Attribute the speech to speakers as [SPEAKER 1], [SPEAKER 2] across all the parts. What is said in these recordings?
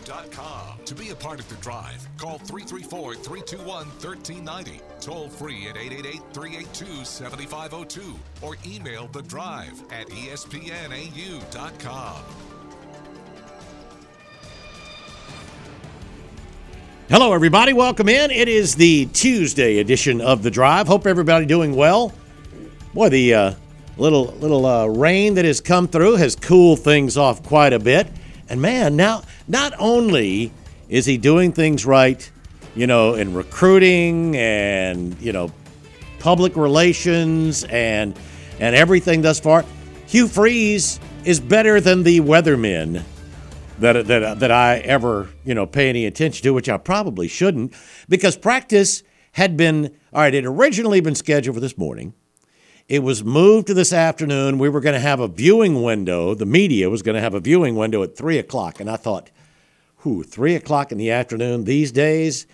[SPEAKER 1] To be a part of the drive, call 334-321-1390. Toll free at 888-382-7502 or email The Drive at espnau.com.
[SPEAKER 2] Hello, everybody. Welcome in. It is the Tuesday edition of The Drive. Hope everybody doing well. Boy, the little rain that has come through has cooled things off quite a bit. And, man, now not only is he doing things right, in recruiting and, public relations and everything thus far, Hugh Freeze is better than the weathermen that I ever, pay any attention to, which I probably shouldn't, because practice had been, it had originally been scheduled for this morning. It was moved to this afternoon. We were going to have a viewing window. The media was going to have a viewing window at 3 o'clock. And I thought, 3 o'clock in the afternoon these days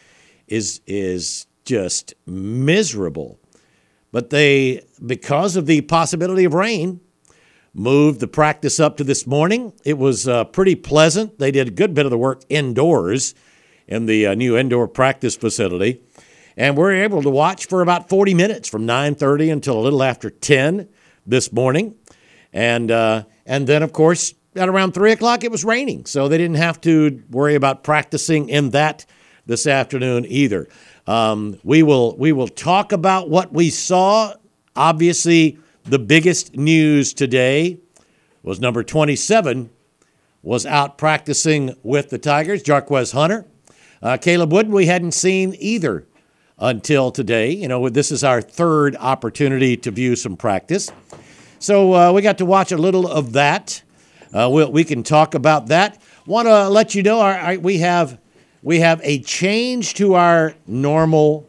[SPEAKER 2] is just miserable. But they, because of the possibility of rain, moved the practice up to this morning. It was pretty pleasant. They did a good bit of the work indoors in the new indoor practice facility. And we're able to watch for about 40 minutes from 9:30 until a little after 10 this morning. And then, of course, at around 3 o'clock, it was raining. So they didn't have to worry about practicing in that this afternoon either. We will talk about what we saw. Obviously, the biggest news today was number 27 was out practicing with the Tigers, Jarquez Hunter. Caleb Wooden we hadn't seen either until today. This is our third opportunity to view some practice. So we got to watch a little of that. We can talk about that. Want to let you know we have a change to our normal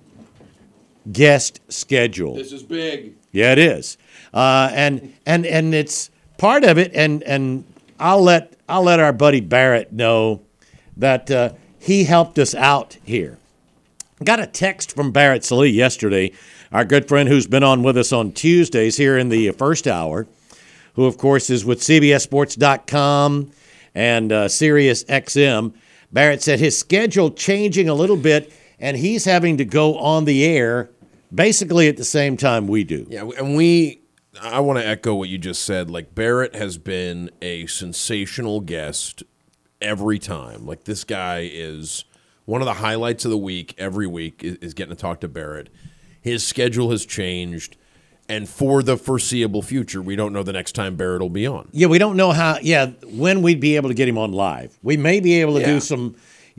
[SPEAKER 2] guest schedule.
[SPEAKER 3] This is big.
[SPEAKER 2] Yeah, it is. And it's part of it, and I'll let our buddy Barrett know that he helped us out here. Got a text from Barrett Sallee yesterday, our good friend who's been on with us on Tuesdays here in the first hour, who, of course, is with CBSSports.com and Sirius XM. Barrett said his schedule changing a little bit, and he's having to go on the air basically at the same time we do.
[SPEAKER 3] Yeah, and I want to echo what you just said. Like, Barrett has been a sensational guest every time. Like, this guy is one of the highlights of the week every week is getting to talk to Barrett. His schedule has changed, and for the foreseeable future, we don't know the next time Barrett will be on.
[SPEAKER 2] Yeah, we don't know when we'd be able to get him on live. We may be able to do some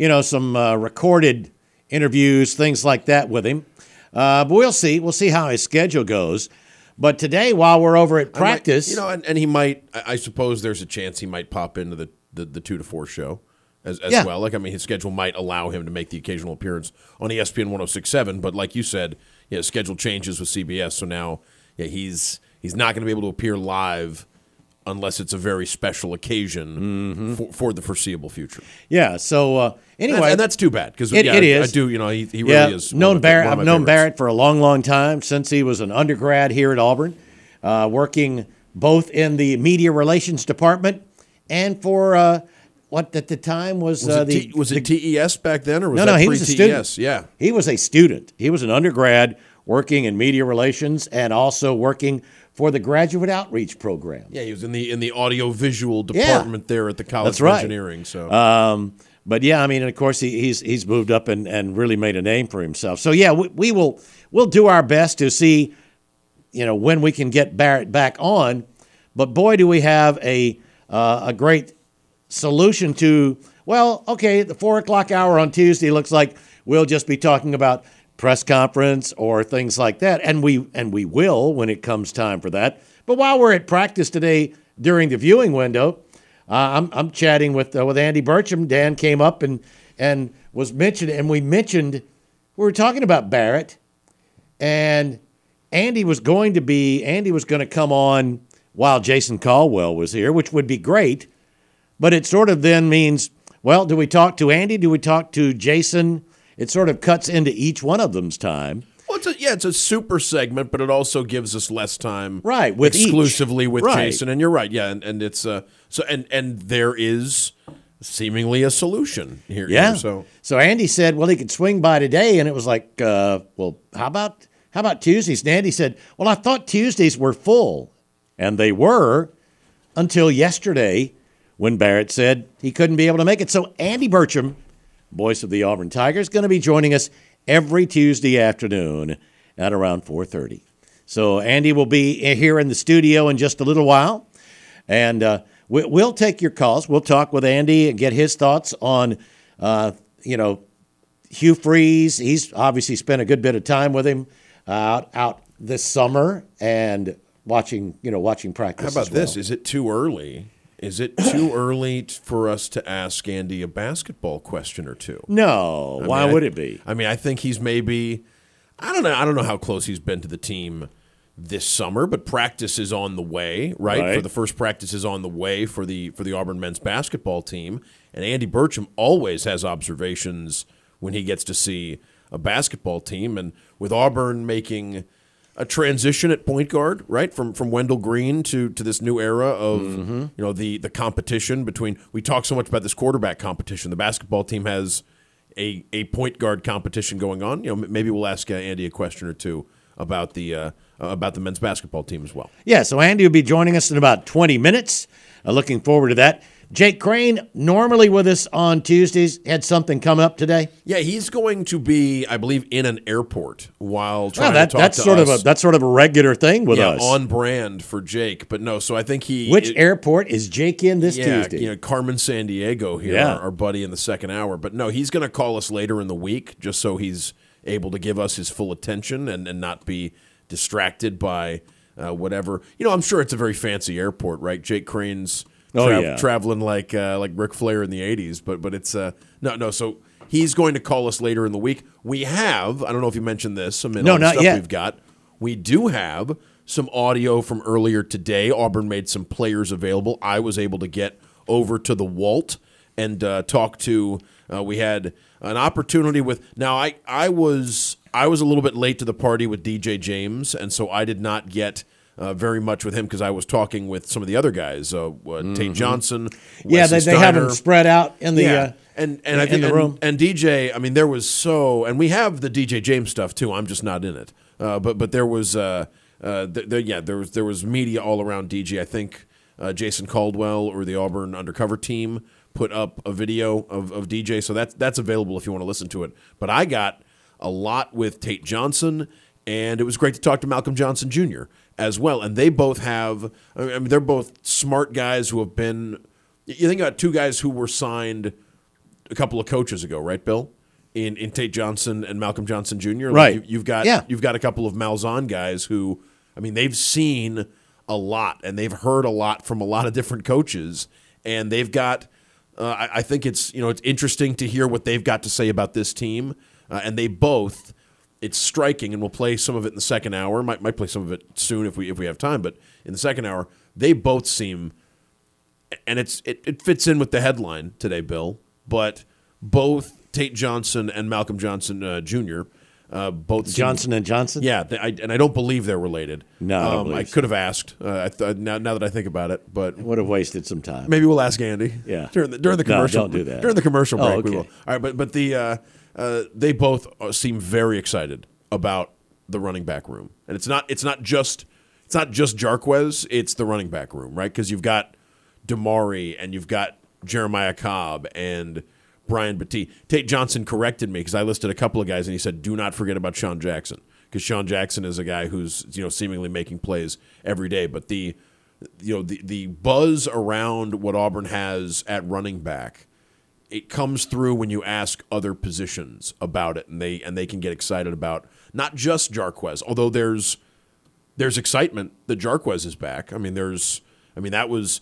[SPEAKER 2] recorded interviews, things like that with him. But we'll see. We'll see how his schedule goes. But today, while we're over at practice,
[SPEAKER 3] and he might. I suppose there's a chance he might pop into the 2 to 4 show as well. Like, his schedule might allow him to make the occasional appearance on ESPN 106.7. But like you said, his schedule changes with CBS, so now he's not going to be able to appear live unless it's a very special occasion for the foreseeable future.
[SPEAKER 2] Yeah. So anyway,
[SPEAKER 3] and that's too bad because
[SPEAKER 2] it is.
[SPEAKER 3] I do. He really is.
[SPEAKER 2] I've known Barrett for a long, long time since he was an undergrad here at Auburn, working both in the media relations department and for what at the time was
[SPEAKER 3] it TES back then, or was
[SPEAKER 2] no,
[SPEAKER 3] that
[SPEAKER 2] he was a student.
[SPEAKER 3] Yeah,
[SPEAKER 2] he was a student. He was an undergrad working in media relations and also working for the graduate outreach program.
[SPEAKER 3] Yeah, he was in the audio-visual department there at the College of Engineering. So,
[SPEAKER 2] but yeah, and of course he's moved up and really made a name for himself. So yeah, we'll do our best to see, when we can get Barrett back on. But boy, do we have a great solution to. Well, okay, the 4 o'clock hour on Tuesday looks like we'll just be talking about press conference or things like that, and we will when it comes time for that. But while we're at practice today during the viewing window, I'm chatting with Andy Burcham. Dan came up and was mentioned, and we were talking about Barrett, and Andy was going to come on while Jason Caldwell was here, which would be great, but it sort of then means, well, do we talk to Andy? Do we talk to Jason? It sort of cuts into each one of them's time.
[SPEAKER 3] Well, it's a super segment, but it also gives us less time,
[SPEAKER 2] right? With
[SPEAKER 3] exclusively
[SPEAKER 2] each.
[SPEAKER 3] with
[SPEAKER 2] right.
[SPEAKER 3] Jason, and you're right, yeah, and it's and there is seemingly a solution here.
[SPEAKER 2] Yeah.
[SPEAKER 3] So
[SPEAKER 2] Andy said, well, he could swing by today, and it was like, well, how about Tuesdays? And Andy said, well, I thought Tuesdays were full, and they were until yesterday when Barrett said he couldn't be able to make it. So Andy Burcham, voice of the Auburn Tigers, going to be joining us every Tuesday afternoon at around 4:30. So Andy will be here in the studio in just a little while, and we'll take your calls. We'll talk with Andy and get his thoughts on, Hugh Freeze. He's obviously spent a good bit of time with him out this summer and watching practice.
[SPEAKER 3] how about this? Is it too early? Is it too early for us to ask Andy a basketball question or two?
[SPEAKER 2] No. Why would it be?
[SPEAKER 3] I mean, I think he's maybe I don't know how close he's been to the team this summer, but practice is on the way, right? For the first practice is on the way for the Auburn men's basketball team. And Andy Burcham always has observations when he gets to see a basketball team. And with Auburn making a transition at point guard, right, from Wendell Green to this new era of the competition between. We talk so much about this quarterback competition. The basketball team has a point guard competition going on. Maybe we'll ask Andy a question or two about the men's basketball team as well.
[SPEAKER 2] Yeah, so Andy will be joining us in about 20 minutes. Looking forward to that. Jake Crane, normally with us on Tuesdays, had something come up today.
[SPEAKER 3] Yeah, he's going to be, I believe, in an airport while trying to talk
[SPEAKER 2] that's
[SPEAKER 3] to
[SPEAKER 2] sort
[SPEAKER 3] us.
[SPEAKER 2] That's sort of a regular thing with us.
[SPEAKER 3] On brand for Jake. But no, so I think
[SPEAKER 2] Which airport is Jake in this Tuesday?
[SPEAKER 3] Carmen San Diego here, our buddy in the second hour. But no, he's going to call us later in the week just so he's able to give us his full attention and not be distracted by whatever. I'm sure it's a very fancy airport, right? Jake Crane's traveling like Ric Flair in the 80s, but it's no. So he's going to call us later in the week. We have, I don't know if you mentioned this, not yet. We've got. We do have some audio from earlier today. Auburn made some players available. I was able to get over to the Walt and talk to. We had an opportunity with. Now I was a little bit late to the party with DJ James, and so I did not get very much with him because I was talking with some of the other guys, Tate Johnson.
[SPEAKER 2] Wesley they have them spread out in the in the room.
[SPEAKER 3] And DJ, I mean, there was and we have the DJ James stuff too. I'm just not in it. But there was there was media all around DJ. I think Jason Caldwell or the Auburn Undercover team put up a video of DJ, so that's available if you want to listen to it. But I got a lot with Tate Johnson, and it was great to talk to Malcolm Johnson Jr. as well. And they both have, I mean, they're both smart guys who have been, you think about two guys who were signed a couple of coaches ago, right, Bill? In Tate Johnson and Malcolm Johnson Jr.
[SPEAKER 2] Right.
[SPEAKER 3] Like you've got a couple of Malzahn guys who, I mean, they've seen a lot and they've heard a lot from a lot of different coaches, and they've got. I think it's interesting to hear what they've got to say about this team, and they both. It's striking, and we'll play some of it in the second hour. Might play some of it soon if we have time. But in the second hour, they both seem, and it fits in with the headline today, Bill. But both Tate Johnson and Malcolm Johnson Jr. Both
[SPEAKER 2] Johnson and Johnson.
[SPEAKER 3] Yeah, I don't believe they're related.
[SPEAKER 2] No,
[SPEAKER 3] I could have asked. Now that I think about it, but
[SPEAKER 2] would have wasted some time.
[SPEAKER 3] Maybe we'll ask Andy.
[SPEAKER 2] Yeah,
[SPEAKER 3] during the commercial.
[SPEAKER 2] No, don't do that
[SPEAKER 3] during the commercial break.
[SPEAKER 2] Okay.
[SPEAKER 3] We will. All right, but they both seem very excited about the running back room, and it's not just Jarquez, it's the running back room, right? Because you've got Damari and you've got Jeremiah Cobb and Brian Battie. Tate Johnson corrected me because I listed a couple of guys, and he said, "Do not forget about Sean Jackson," because Sean Jackson is a guy who's seemingly making plays every day. But the buzz around what Auburn has at running back, it comes through when you ask other positions about it, and they can get excited about not just Jarquez, although there's excitement that Jarquez is back. I mean, that was,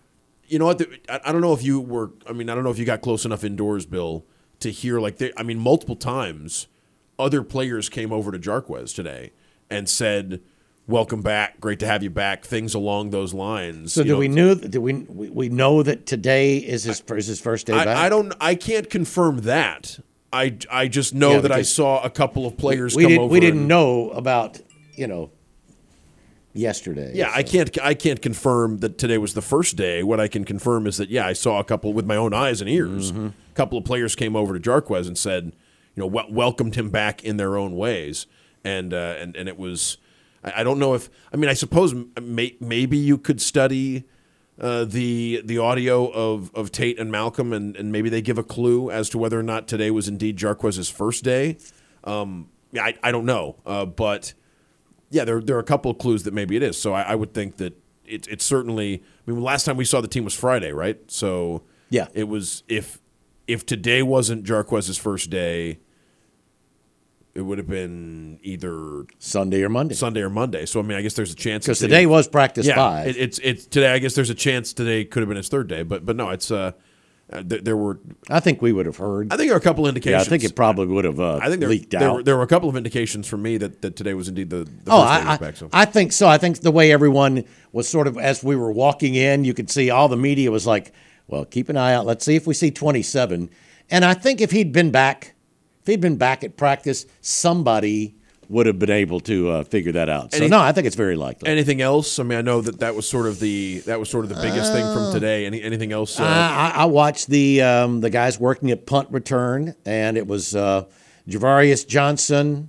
[SPEAKER 3] I don't know if you were. I mean, I don't know if you got close enough indoors, Bill, to hear multiple times other players came over to Jarquez today and said, "Welcome back, great to have you back." Things along those lines.
[SPEAKER 2] So we know that today is his first day back?
[SPEAKER 3] I can't confirm that. I just know that I saw a couple of players come over.
[SPEAKER 2] We didn't know about yesterday.
[SPEAKER 3] Yeah,
[SPEAKER 2] so.
[SPEAKER 3] I can't confirm that today was the first day. What I can confirm is that I saw a couple with my own eyes and ears. A couple of players came over to Jarquez and said, welcomed him back in their own ways, and it was. I don't know if I suppose maybe you could study the audio of Tate and Malcolm, and maybe they give a clue as to whether or not today was indeed Jarquez's first day. I don't know, but. Yeah, there are a couple of clues that maybe it is. So I would think that it's certainly. Last time we saw the team was Friday, right? So
[SPEAKER 2] yeah,
[SPEAKER 3] it was. If today wasn't Jarquez's first day, it would have been either
[SPEAKER 2] Sunday or Monday.
[SPEAKER 3] So I guess there's a chance
[SPEAKER 2] because today was practice 5.
[SPEAKER 3] It's today. I guess there's a chance today could have been his third day, but no, it's there were.
[SPEAKER 2] I think we would have heard.
[SPEAKER 3] I think there are a couple indications.
[SPEAKER 2] Yeah, I think it probably would have leaked out.
[SPEAKER 3] There were a couple of indications for me that today was indeed the first day he was back. So.
[SPEAKER 2] I think so. I think the way everyone was sort of, as we were walking in, you could see all the media was like, well, keep an eye out. Let's see if we see 27. And I think if he'd been back at practice, somebody would have been able to figure that out. So I think it's very likely.
[SPEAKER 3] Anything else? I know that was sort of the biggest thing from today. Anything else?
[SPEAKER 2] I watched the guys working at punt return, and it was Javarius Johnson,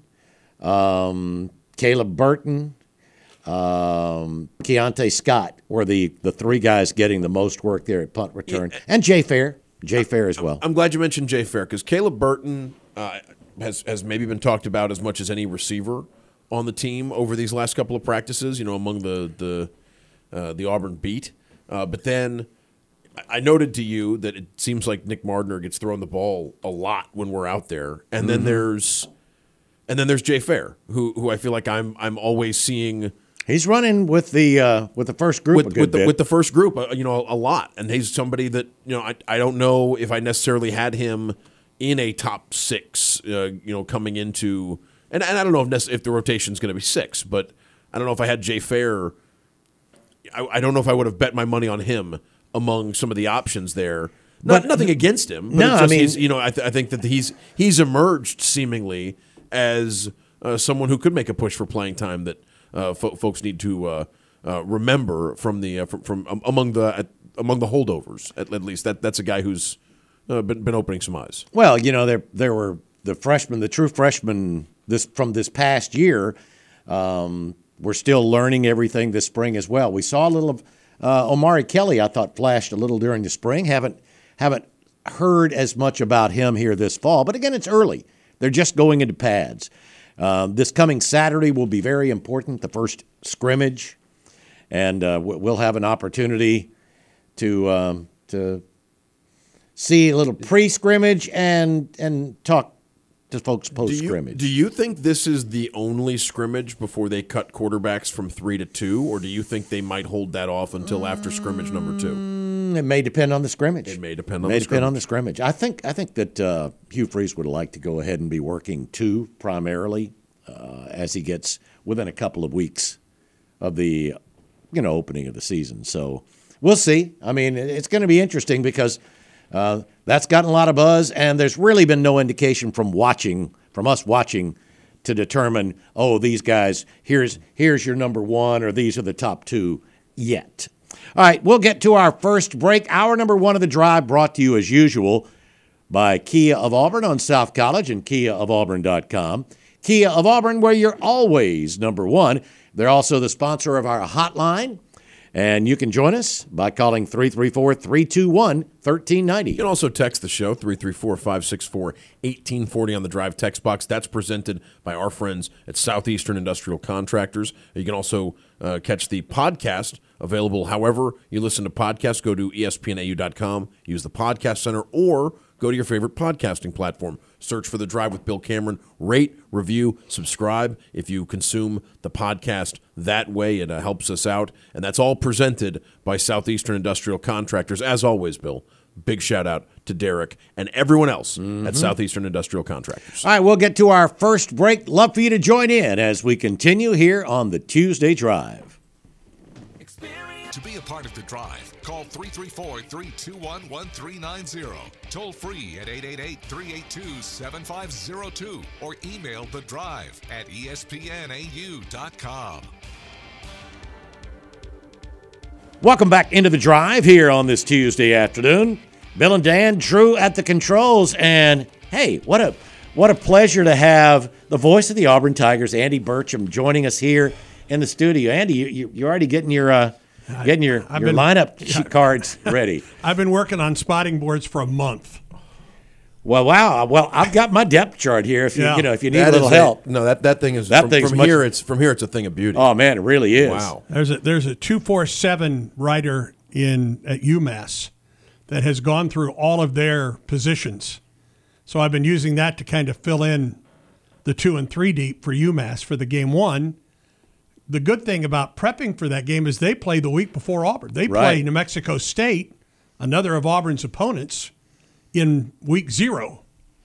[SPEAKER 2] Caleb Burton, Keontae Scott were the three guys getting the most work there at punt return, and Jay Fair as well.
[SPEAKER 3] I'm glad you mentioned Jay Fair because Caleb Burton has maybe been talked about as much as any receiver on the team over these last couple of practices, among the Auburn beat. But then I noted to you that it seems like Nick Mardner gets thrown the ball a lot when we're out there. And then there's Jay Fair, who I feel like I'm always seeing.
[SPEAKER 2] He's running with the first group
[SPEAKER 3] with the first group, a lot. And he's somebody that, I don't know if I necessarily had him in a top 6, coming into, and I don't know if the rotation is going to be 6, but I don't know if I had Jay Fair. I don't know if I would have bet my money on him among some of the options there. Nothing against him. But
[SPEAKER 2] no,
[SPEAKER 3] I think that he's emerged seemingly as someone who could make a push for playing time that folks need to remember from among the holdovers. At least that's a guy who's. Been opening some eyes.
[SPEAKER 2] Well, there were the freshmen, the true freshmen from this past year. We're still learning everything this spring as well. We saw a little of Omari Kelly. I thought flashed a little during the spring. Haven't heard as much about him here this fall. But again, it's early. They're just going into pads. This coming Saturday will be very important. The first scrimmage, and we'll have an opportunity to see a little pre-scrimmage and talk to folks post-scrimmage.
[SPEAKER 3] Do you think this is the only scrimmage before they cut quarterbacks from 3 to 2, or do you think they might hold that off until after scrimmage number 2?
[SPEAKER 2] It may depend on the scrimmage.
[SPEAKER 3] It may depend on the scrimmage.
[SPEAKER 2] I think that Hugh Freeze would like to go ahead and be working 2 primarily as he gets within a couple of weeks of the opening of the season. So we'll see. It's going to be interesting because that's gotten a lot of buzz, and there's really been no indication from us watching to determine, these guys, here's your number 1 or these are the top 2 yet. All right, we'll get to our first break. Hour number 1 of the drive brought to you as usual by Kia of Auburn on South College and KiaofAuburn.com. Kia of Auburn, where you're always number 1. They're also the sponsor of our hotline. And you can join us by calling 334-321-1390.
[SPEAKER 3] You can also text the show, 334-564-1840 on the Drive text box. That's presented by our friends at Southeastern Industrial Contractors. You can also catch the podcast available however you listen to podcasts. Go to espnau.com, use the podcast center, or go to your favorite podcasting platform. Search for The Drive with Bill Cameron. Rate, review, subscribe. If you consume the podcast that way, it helps us out. And that's all presented by Southeastern Industrial Contractors. As always, Bill, big shout out to Derek and everyone else at Southeastern Industrial Contractors.
[SPEAKER 2] All right, we'll get to our first break. Love for you to join in as we continue here on the Tuesday Drive.
[SPEAKER 1] To be a part of the drive, call 334-321-1390. Toll free at 888-382-7502 or email the drive at espnau.com.
[SPEAKER 2] Welcome back into the drive here on this Tuesday afternoon. Bill and Dan, Drew at the controls, and hey, what a pleasure to have the voice of the Auburn Tigers, Andy Burcham, joining us here in the studio. Andy, you're already getting your lineup cards ready.
[SPEAKER 4] I've been working on spotting boards for a month.
[SPEAKER 2] Well, wow. Well, I've got my depth chart here. If you need a little help.
[SPEAKER 3] That thing is from here. It's a thing of beauty.
[SPEAKER 2] Oh man, it really is.
[SPEAKER 3] Wow.
[SPEAKER 4] There's a 247 writer at UMass that has gone through all of their positions. So I've been using that to kind of fill in the 2 and 3 deep for UMass for the game one. The good thing about prepping for that game is they play the week before Auburn. They play New Mexico State, another of Auburn's opponents, in week 0.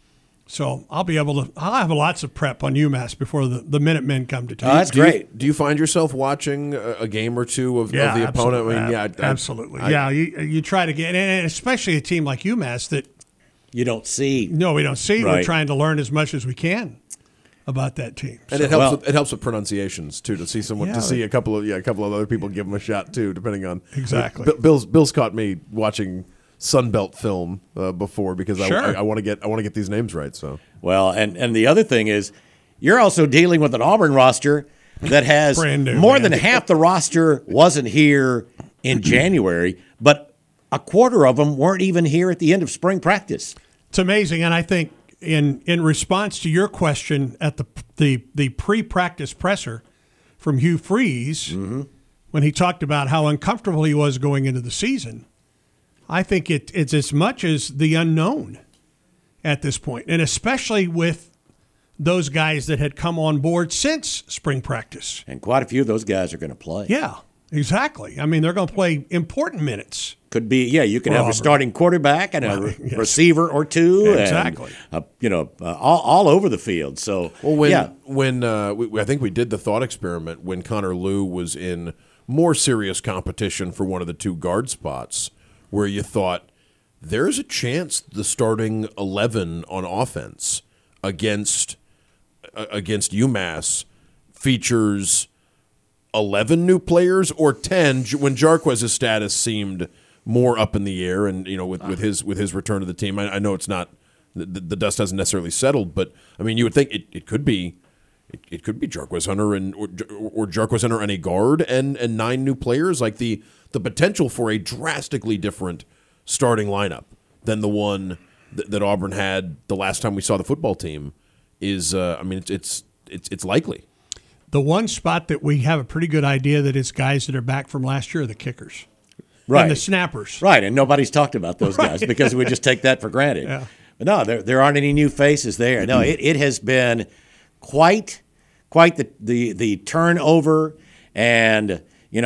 [SPEAKER 4] So I'll have lots of prep on UMass before the Minutemen come to town.
[SPEAKER 2] Oh, that's great.
[SPEAKER 3] Do you find yourself watching a game or two of the opponent? I mean,
[SPEAKER 4] absolutely. You try to get, and especially a team like UMass that
[SPEAKER 2] you don't see.
[SPEAKER 4] No, we don't see.
[SPEAKER 2] Right.
[SPEAKER 4] We're trying to learn as much as we can about that team.
[SPEAKER 3] And it helps with pronunciations too, to see see a couple of other people give them a shot too, depending on
[SPEAKER 4] exactly.
[SPEAKER 3] Bill's caught me watching Sunbelt film before because I want to get these names right. So
[SPEAKER 2] and the other thing is, you're also dealing with an Auburn roster that has more than half the roster wasn't here in January, but a quarter of them weren't even here at the end of spring practice.
[SPEAKER 4] It's amazing, and I think in response to your question at the pre-practice presser from Hugh Freeze, when he talked about how uncomfortable he was going into the season. I think it's as much as the unknown at this point, and especially with those guys that had come on board since spring practice.
[SPEAKER 2] And quite a few of those guys are going to play.
[SPEAKER 4] Yeah, exactly. I mean, they're going to play important minutes.
[SPEAKER 2] Could be, you can have a starting quarterback and a receiver or two.
[SPEAKER 4] Exactly.
[SPEAKER 2] And, all over the field. So,
[SPEAKER 3] when I think we did the thought experiment when Connor Lew was in more serious competition for one of the 2 guard spots, where you thought there's a chance the starting 11 on offense against UMass features 11 new players or 10 when Jarquez's status seemed more up in the air, and with his return to the team. I know it's not the dust hasn't necessarily settled, but I mean you would think it could be Jarquez Hunter or Jarquez Hunter and a guard and 9 new players, like the potential for a drastically different starting lineup than the one that Auburn had the last time we saw the football team is. It's likely.
[SPEAKER 4] The one spot that we have a pretty good idea that it's guys that are back from last year are the kickers.
[SPEAKER 2] Right.
[SPEAKER 4] And the snappers.
[SPEAKER 2] Right, and nobody's talked about those guys because we just take that for granted.
[SPEAKER 4] Yeah.
[SPEAKER 2] But no, there aren't any new faces there. No, it has been quite the turnover. And,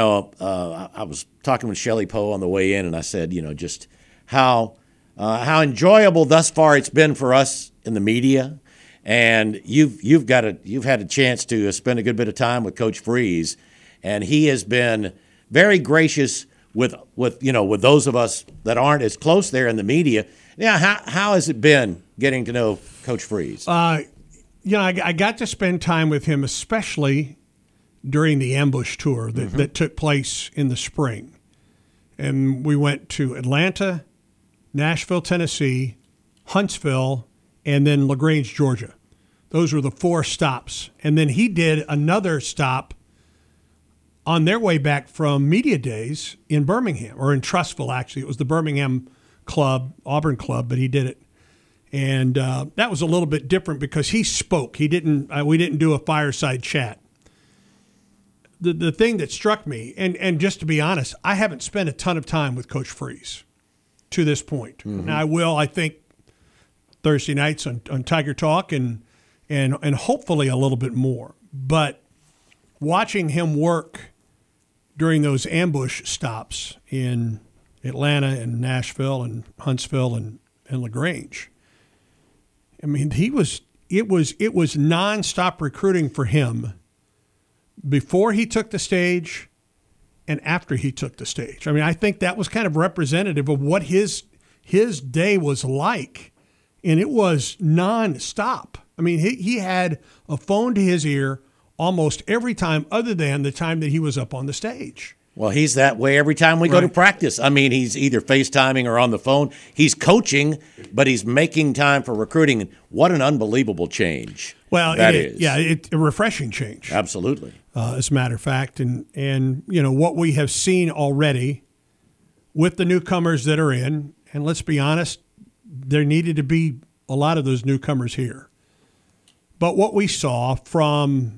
[SPEAKER 2] I was talking with Shelley Poe on the way in, and I said, just how enjoyable thus far it's been for us in the media. And you've had a chance to spend a good bit of time with Coach Freeze, and he has been very gracious with those of us that aren't as close there in the media. Yeah, how has it been getting to know Coach Freeze?
[SPEAKER 4] I got to spend time with him, especially during the ambush tour that took place in the spring. And we went to Atlanta, Nashville, Tennessee, Huntsville, and then LaGrange, Georgia. Those were the 4 stops. And then he did another stop on their way back from Media Days in Birmingham, or in Trussville, actually. It was the Birmingham club, Auburn club, but he did it. And that was a little bit different because he spoke. We didn't do a fireside chat. The thing that struck me, and just to be honest, I haven't spent a ton of time with Coach Freeze to this point. Mm-hmm. Now I will, I think, Thursday nights on Tiger Talk and hopefully a little bit more. But watching him work during those ambush stops in Atlanta and Nashville and Huntsville and LaGrange, I mean, it was nonstop recruiting for him before he took the stage and after he took the stage. I mean, I think that was kind of representative of what his day was like, and it was nonstop. I mean, he had a phone to his ear almost every time other than the time that he was up on the stage.
[SPEAKER 2] Well, he's that way every time we go to practice. I mean, he's either FaceTiming or on the phone. He's coaching, but he's making time for recruiting. What an unbelievable change.
[SPEAKER 4] Well,
[SPEAKER 2] that is.
[SPEAKER 4] Yeah, it's a refreshing change.
[SPEAKER 2] Absolutely.
[SPEAKER 4] As a matter of fact. And what we have seen already with the newcomers that are in, and let's be honest, there needed to be a lot of those newcomers here. But what we saw from,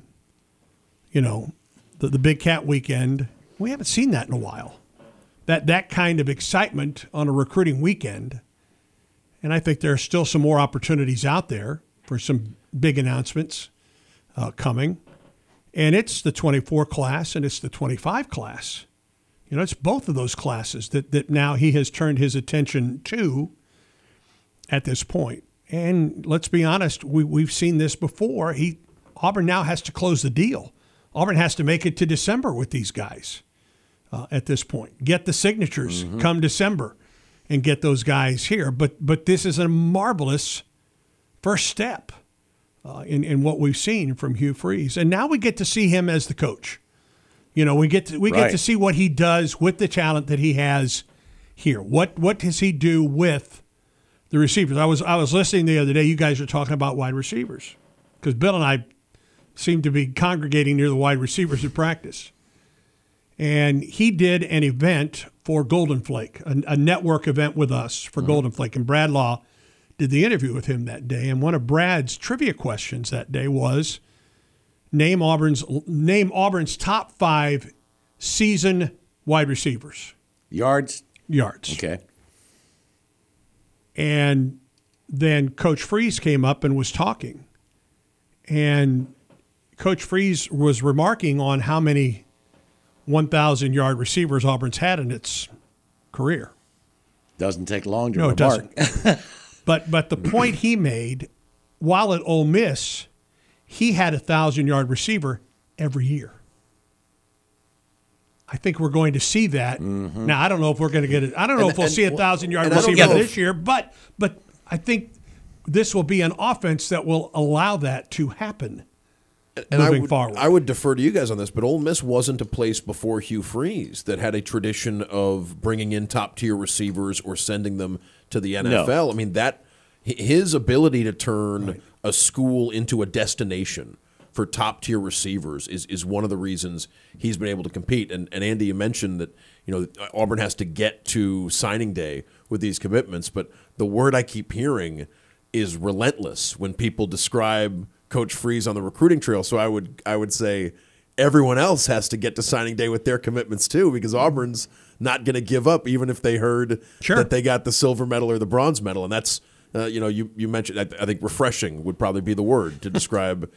[SPEAKER 4] the Big Cat weekend, we haven't seen that in a while. That kind of excitement on a recruiting weekend. And I think there are still some more opportunities out there for some big announcements coming. And it's the 24 class and it's the 25 class. It's both of those classes that now he has turned his attention to at this point. And let's be honest, we've seen this before. Auburn now has to close the deal. Auburn has to make it to December with these guys at this point. Get the signatures come December and get those guys here. But this is a marvelous first step in what we've seen from Hugh Freeze. And now we get to see him as the coach. We get to see what he does with the talent that he has here. What does he do with the receivers? I was listening the other day. You guys were talking about wide receivers because Bill and I seem to be congregating near the wide receivers at practice. And he did an event for Golden Flake, a network event with us for Golden Flake. And Brad Law did the interview with him that day. And one of Brad's trivia questions that day was, name Auburn's top 5 season wide receivers.
[SPEAKER 2] Yards.
[SPEAKER 4] Okay. And then Coach Freeze came up and was talking. And Coach Freeze was remarking on how many 1,000-yard receivers Auburn's had in its career.
[SPEAKER 2] Doesn't take long to
[SPEAKER 4] remark.
[SPEAKER 2] No, it doesn't.
[SPEAKER 4] But the point he made, while at Ole Miss, he had a 1,000-yard receiver every year. I think we're going to see that. Now, I don't know if we're going to get it. I don't know if we'll see a 1,000-yard receiver this year, but I think this will be an offense that will allow that to happen moving forward.
[SPEAKER 3] I would defer to you guys on this, but Ole Miss wasn't a place before Hugh Freeze that had a tradition of bringing in top-tier receivers or sending them to the NFL. No. I mean, his ability to turn a school into a destination for top-tier receivers is one of the reasons he's been able to compete. And Andy, you mentioned that Auburn has to get to signing day with these commitments, but the word I keep hearing is relentless when people describe Coach Freeze on the recruiting trail. So I would say everyone else has to get to signing day with their commitments too, because Auburn's not going to give up even if they heard that they got the silver medal or the bronze medal. And that's you mentioned, I think refreshing would probably be the word to describe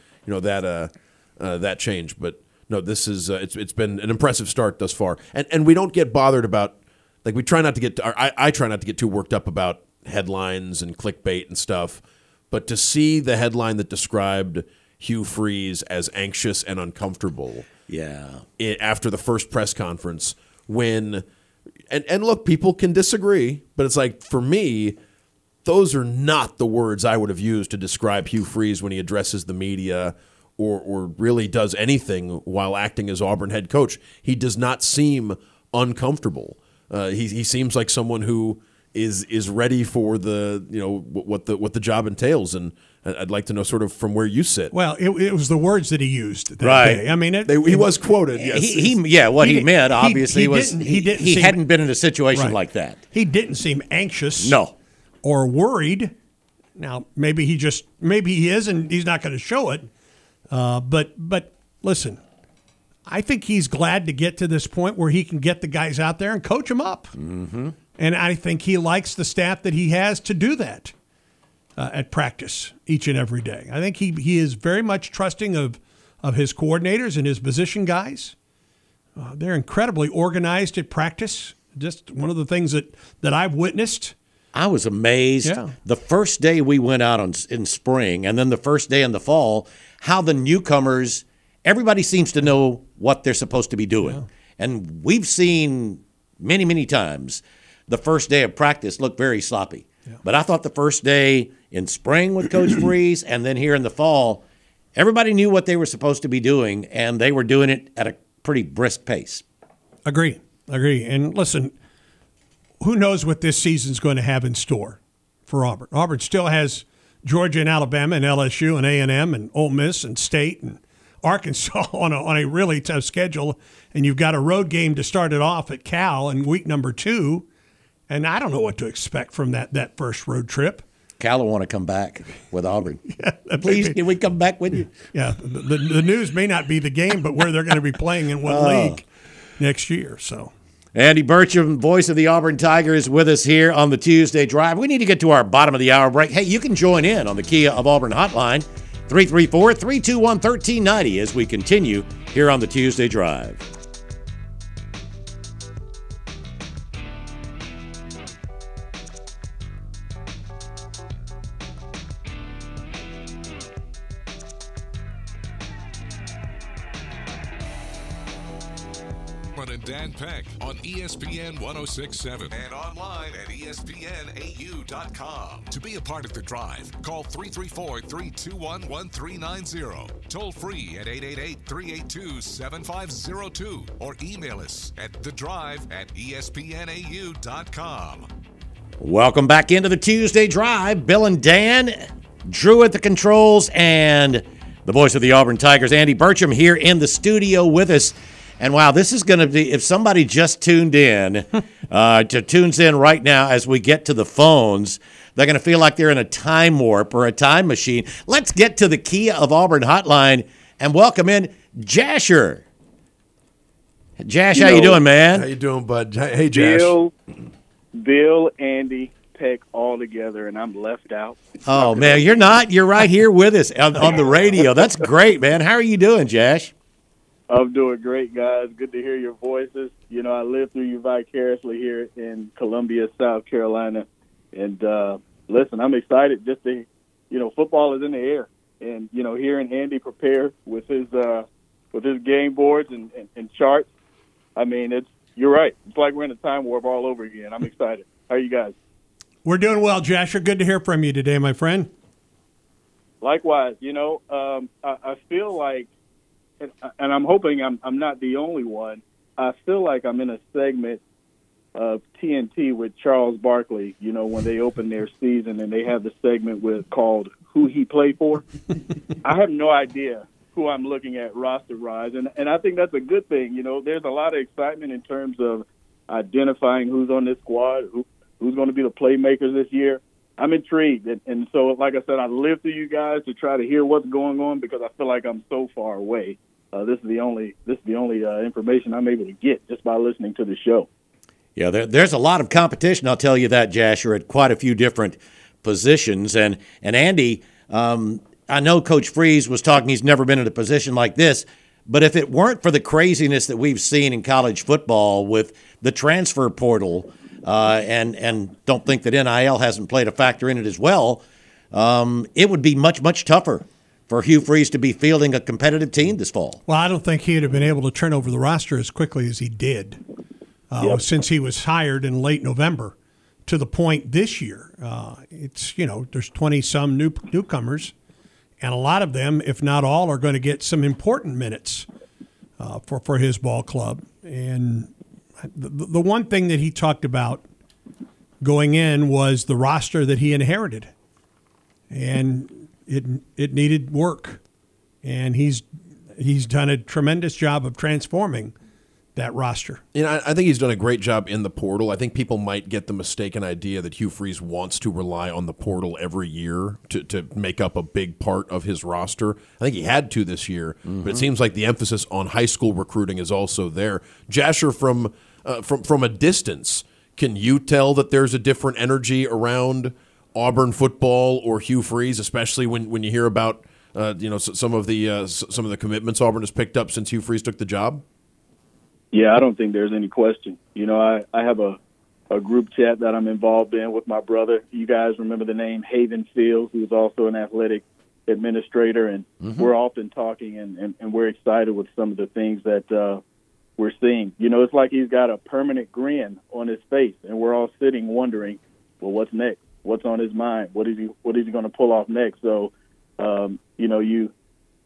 [SPEAKER 3] that change. But no, this is it's been an impressive start thus far, and we don't get bothered about, like, we try not to get I try not to get too worked up about headlines and clickbait and stuff. But to see the headline that described Hugh Freeze as anxious and uncomfortable, after the first press conference, when and look, people can disagree, but it's like, for me, those are not the words I would have used to describe Hugh Freeze when he addresses the media or really does anything while acting as Auburn head coach. He does not seem uncomfortable. He seems like someone who is ready for the what the job entails, and I'd like to know sort of from where you sit.
[SPEAKER 4] Well, it was the words that he used that day. I mean, he
[SPEAKER 2] was quoted. Yes, he meant obviously was he hadn't been in a situation like that.
[SPEAKER 4] He didn't seem anxious, or worried. Now maybe he is, and he's not going to show it. But listen, I think he's glad to get to this point where he can get the guys out there and coach them up. Mm-hmm. And I think he likes the staff that he has to do that at practice each and every day. I think he is very much trusting of his coordinators and his position guys. They're incredibly organized at practice. Just one of the things that I've witnessed.
[SPEAKER 2] I was amazed the first day we went out in spring and then the first day in the fall, how the newcomers, everybody seems to know what they're supposed to be doing. Yeah. And we've seen many, many times the first day of practice looked very sloppy. Yeah. But I thought the first day in spring with Coach Freeze and then here in the fall, everybody knew what they were supposed to be doing, and they were doing it at a pretty brisk pace.
[SPEAKER 4] Agree. And listen, who knows what this season's going to have in store for Auburn? Auburn still has Georgia and Alabama and LSU and A&M and Ole Miss and State and Arkansas on a really tough schedule, and you've got a road game to start it off at Cal in week number 2, and I don't know what to expect from that first road trip.
[SPEAKER 2] Cal will want to come back with Auburn. Please, can we come back with you?
[SPEAKER 4] Yeah, the news may not be the game, but where they're going to be playing in what league next year. So,
[SPEAKER 2] Andy Burcham, voice of the Auburn Tigers, with us here on the Tuesday Drive. We need to get to our bottom of the hour break. Hey, you can join in on the Kia of Auburn hotline, 334-321-1390, as we continue here on the Tuesday Drive.
[SPEAKER 1] And Dan Peck on ESPN 106.7 and online at ESPNAU.com. To be a part of the drive, call 334-321-1390. Toll free at 888-382-7502 or email us at thedrive@ESPNAU.com.
[SPEAKER 2] Welcome back into the Tuesday Drive. Bill and Dan, Drew at the controls, and the voice of the Auburn Tigers, Andy Burcham, here in the studio with us. And wow, this is going to be, if somebody just tuned in, tunes in right now as we get to the phones, they're going to feel like they're in a time warp or a time machine. Let's get to the Kia of Auburn hotline and welcome in Jasher. Jash, how you doing, man?
[SPEAKER 3] How you doing, bud? Hey, Jash.
[SPEAKER 5] Bill, Andy, Peck all together, and I'm left out.
[SPEAKER 2] Oh, man, you're not. You're right here with us on the radio. That's great, man. How are you doing, Jash?
[SPEAKER 5] I'm doing great, guys. Good to hear your voices. You know, I live through you vicariously here in Columbia, South Carolina. And, listen, I'm excited just to, football is in the air. And, hearing Andy prepare with his game boards and charts, I mean, you're right. It's like we're in a time warp all over again. I'm excited. How are you guys?
[SPEAKER 4] We're doing well, Jasher. Good to hear from you today, my friend.
[SPEAKER 5] Likewise. I feel like, and I'm hoping I'm not the only one, I feel like I'm in a segment of TNT with Charles Barkley, when they open their season and they have the segment called Who He Played For. I have no idea who I'm looking at roster-wise, and I think that's a good thing. There's a lot of excitement in terms of identifying who's on this squad, who's going to be the playmakers this year. I'm intrigued, and so, like I said, I live through you guys to try to hear what's going on because I feel like I'm so far away. This is the only information I'm able to get just by listening to the show.
[SPEAKER 2] Yeah, there's a lot of competition, I'll tell you that, Jasher, at quite a few different positions. And Andy, I know Coach Freeze was talking he's never been in a position like this, but if it weren't for the craziness that we've seen in college football with the transfer portal, and don't think that NIL hasn't played a factor in it as well, it would be much, much tougher for Hugh Freeze to be fielding a competitive team this fall.
[SPEAKER 4] Well, I don't think he'd have been able to turn over the roster as quickly as he did since he was hired in late November to the point this year. It's, there's 20-some newcomers, and a lot of them, if not all, are going to get some important minutes for his ball club. And the one thing that he talked about going in was the roster that he inherited. And it needed work, and he's done a tremendous job of transforming that roster.
[SPEAKER 3] I think he's done a great job in the portal. I think people might get the mistaken idea that Hugh Freeze wants to rely on the portal every year to make up a big part of his roster. I think he had to this year, but it seems like the emphasis on high school recruiting is also there. Jasher, from a distance, can you tell that there's a different energy around Auburn football or Hugh Freeze, especially when you hear about some of the commitments Auburn has picked up since Hugh Freeze took the job?
[SPEAKER 5] Yeah, I don't think there's any question. I have a group chat that I'm involved in with my brother. You guys remember the name Haven Fields, who's also an athletic administrator, and we're often talking and we're excited with some of the things that we're seeing. It's like he's got a permanent grin on his face, and we're all sitting wondering, well, what's next? What's on his mind? What is he going to pull off next? So,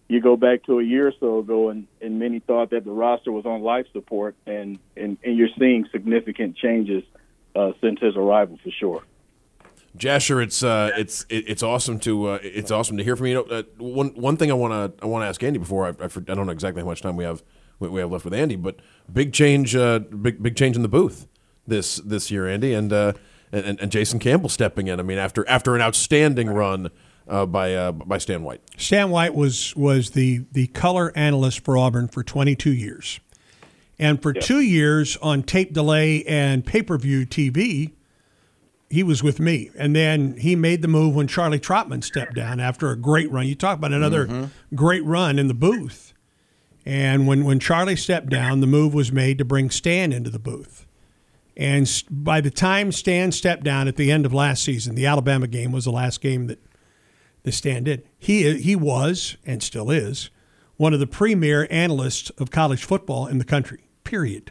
[SPEAKER 5] you go back to a year or so ago, and many thought that the roster was on life support, and you're seeing significant changes since his arrival for sure.
[SPEAKER 3] Jasher, it's awesome to hear from you. One thing I want to ask Andy before I don't know exactly how much time we have left with Andy, but big change big change in the booth this year, Andy, and Jason Campbell stepping in. I mean, after an outstanding run by Stan White.
[SPEAKER 4] Stan White was the color analyst for Auburn for 22 years, and for 2 years on tape delay and pay-per-view TV. He was with me, and then he made the move when Charlie Trotman stepped down after a great run. You talk about another great run in the booth. And when Charlie stepped down, the move was made to bring Stan into the booth. And by the time Stan stepped down at the end of last season, the Alabama game was the last game that Stan did. He was, and still is, one of the premier analysts of college football in the country, period.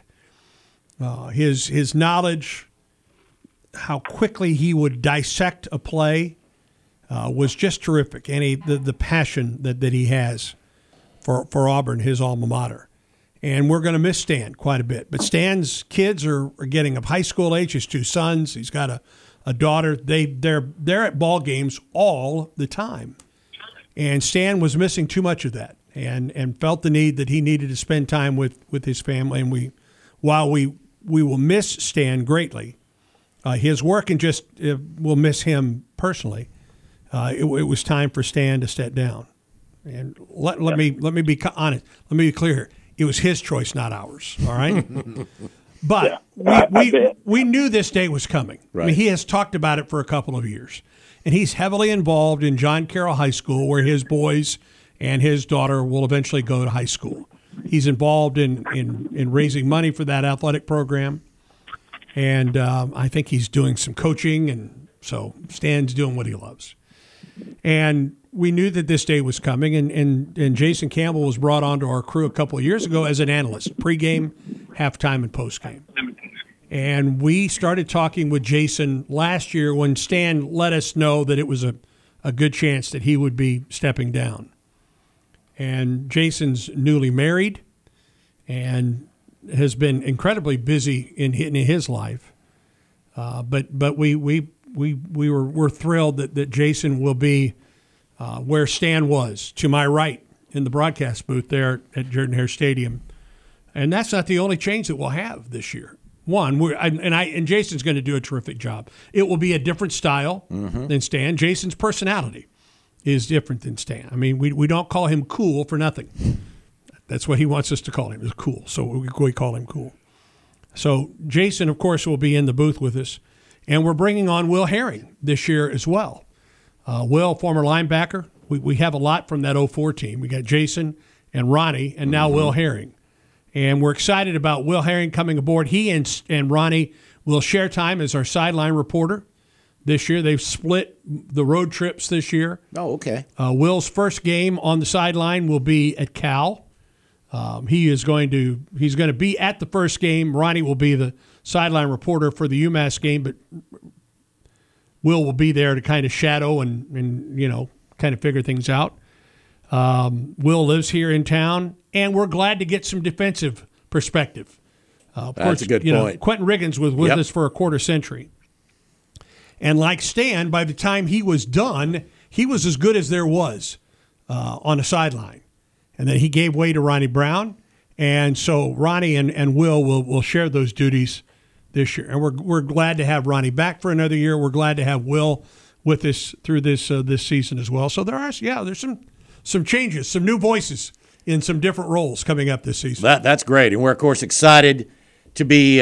[SPEAKER 4] His knowledge, how quickly he would dissect a play was just terrific. And the passion that he has for Auburn, his alma mater. And we're going to miss Stan quite a bit. But Stan's kids are getting of high school age. His 2 sons. He's got a daughter. They're at ball games all the time. And Stan was missing too much of that and felt the need that he needed to spend time with his family. And while we will miss Stan greatly, his work and just we'll miss him personally. It was time for Stan to step down, and let me be honest. Let me be clear here. It was his choice, not ours. All right, but we knew this day was coming.
[SPEAKER 2] Right.
[SPEAKER 4] I mean, he has talked about it for a couple of years, and he's heavily involved in John Carroll High School, where his boys and his daughter will eventually go to high school. He's involved in raising money for that athletic program. And I think he's doing some coaching, and so Stan's doing what he loves. And we knew that this day was coming, and Jason Campbell was brought onto our crew a couple of years ago as an analyst, pregame, halftime, and postgame. And we started talking with Jason last year when Stan let us know that it was a good chance that he would be stepping down. And Jason's newly married, and has been incredibly busy in his life, but we're thrilled that Jason will be where Stan was, to my right in the broadcast booth there at Jordan-Hare Stadium, and that's not the only change that we'll have this year. And Jason's going to do a terrific job. It will be a different style than Stan. Jason's personality is different than Stan. I mean, we don't call him cool for nothing. That's what he wants us to call him, is cool. So we call him cool. So Jason, of course, will be in the booth with us. And we're bringing on Will Herring this year as well. Will, former linebacker. We have a lot from that 04 team. We got Jason and Ronnie and now Will Herring. And we're excited about Will Herring coming aboard. He and Ronnie will share time as our sideline reporter this year. They've split the road trips this year.
[SPEAKER 2] Oh, okay.
[SPEAKER 4] Will's first game on the sideline will be at Cal. He's going to be at the first game. Ronnie will be the sideline reporter for the UMass game, but Will be there to kind of shadow and kind of figure things out. Will lives here in town, and we're glad to get some defensive perspective.
[SPEAKER 2] That's a good point.
[SPEAKER 4] Quentin Riggins was with us for a quarter century. And like Stan, by the time he was done, he was as good as there was on a sideline. And then he gave way to Ronnie Brown. And so Ronnie and will share those duties this year. And we're glad to have Ronnie back for another year. We're glad to have Will with us through this season as well. So there's some changes, some new voices in some different roles coming up this season.
[SPEAKER 2] That's great. And we're, of course, excited to be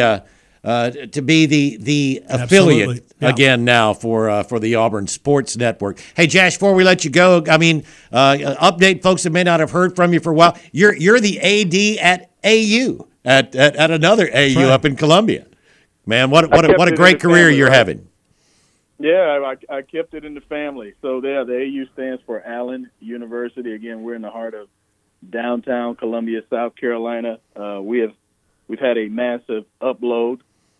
[SPEAKER 2] the affiliate again now for the Auburn Sports Network. Hey, Josh, before we let you go, I mean, update folks that may not have heard from you for a while. You're the AD at AU at another AU up in Columbia. Man, what a great career you're having.
[SPEAKER 5] Yeah, I kept it in the family. So the AU stands for Allen University. Again, we're in the heart of downtown Columbia, South Carolina. We've had a massive upload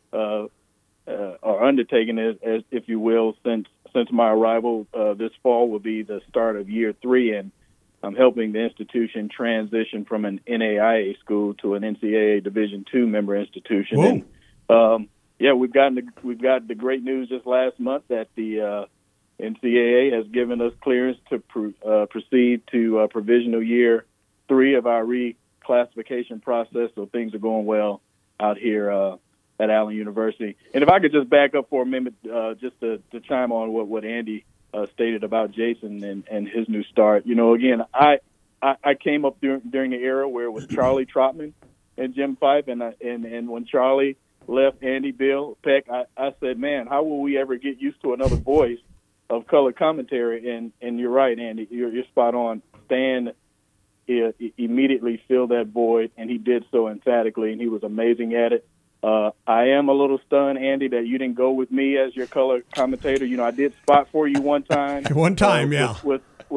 [SPEAKER 5] or undertaking, as if you will, since my arrival. This fall will be the start of year 3, and I'm helping the institution transition from an NAIA school to an NCAA Division II member institution.
[SPEAKER 4] Whoa.
[SPEAKER 5] And, we've got the great news just last month that the NCAA has given us clearance to proceed to provisional year 3 of our reclassification process. So things are going well out here at Allen University. And if I could just back up for a minute, just to chime on what Andy stated about Jason and his new start. Again, I came up during the era where it was Charlie Trotman and Jim Fife, and when Charlie left, Andy, Bill, Peck, I said, man, how will we ever get used to another voice of color commentary? And you're right, Andy, you're spot on. Stan immediately filled that void, and he did so emphatically, and he was amazing at it. I am a little stunned, Andy, that you didn't go with me as your color commentator. I did spot for you one time.
[SPEAKER 4] One time, yeah.
[SPEAKER 5] With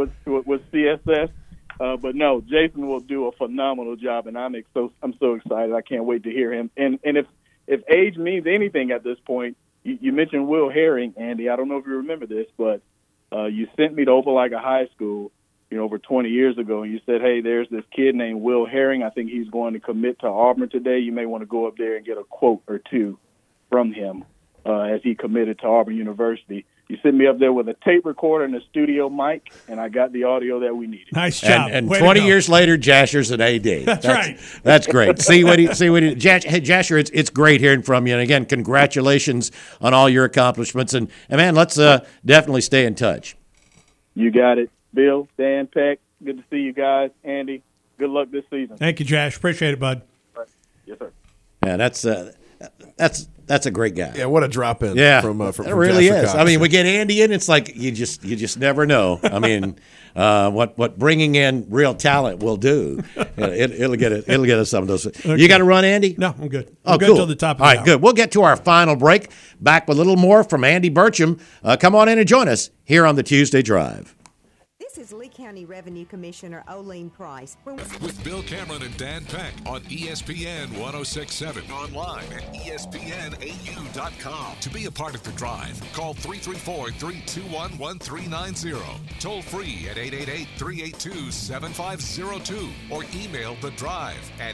[SPEAKER 5] CSS. But no, Jason will do a phenomenal job, and I'm so excited. I can't wait to hear him. And if age means anything at this point, you mentioned Will Herring, Andy. I don't know if you remember this, but you sent me to Opelika High School, over 20 years ago, and you said, hey, there's this kid named Will Herring. I think he's going to commit to Auburn today. You may want to go up there and get a quote or two from him as he committed to Auburn University. You sent me up there with a tape recorder and a studio mic, and I got the audio that we needed.
[SPEAKER 4] Nice job.
[SPEAKER 2] And 20 years later, Jasher's an AD.
[SPEAKER 4] That's right.
[SPEAKER 2] That's great. See what he Jasher, it's great hearing from you. And again, congratulations on all your accomplishments. And man, let's definitely stay in touch.
[SPEAKER 5] You got it. Bill, Dan, Peck, good to see you guys. Andy, good luck this season.
[SPEAKER 4] Thank you, Josh. Appreciate it, bud.
[SPEAKER 5] Right. Yes, sir.
[SPEAKER 2] Yeah, that's a great guy.
[SPEAKER 3] Yeah, what a drop in.
[SPEAKER 2] Yeah,
[SPEAKER 3] from
[SPEAKER 2] it really
[SPEAKER 3] Jasher
[SPEAKER 2] is.
[SPEAKER 3] Cox.
[SPEAKER 2] I mean, we get Andy in. It's like you just never know. I mean, what bringing in real talent will do. It'll get us some of those. Okay. You got to run, Andy?
[SPEAKER 4] No, I'm good.
[SPEAKER 2] I'm
[SPEAKER 4] good
[SPEAKER 2] cool.
[SPEAKER 4] Till the top of the
[SPEAKER 2] All right,
[SPEAKER 4] hour.
[SPEAKER 2] good. We'll get to our final break. Back with a little more from Andy Burcham. Come on in and join us here on the Tuesday Drive.
[SPEAKER 6] This is Lee County Revenue Commissioner Olene Price.
[SPEAKER 1] With Bill Cameron and Dan Peck on ESPN 106.7. Online at ESPNAU.com. To be a part of the drive, call 334-321-1390. Toll free at 888-382-7502. Or email the drive at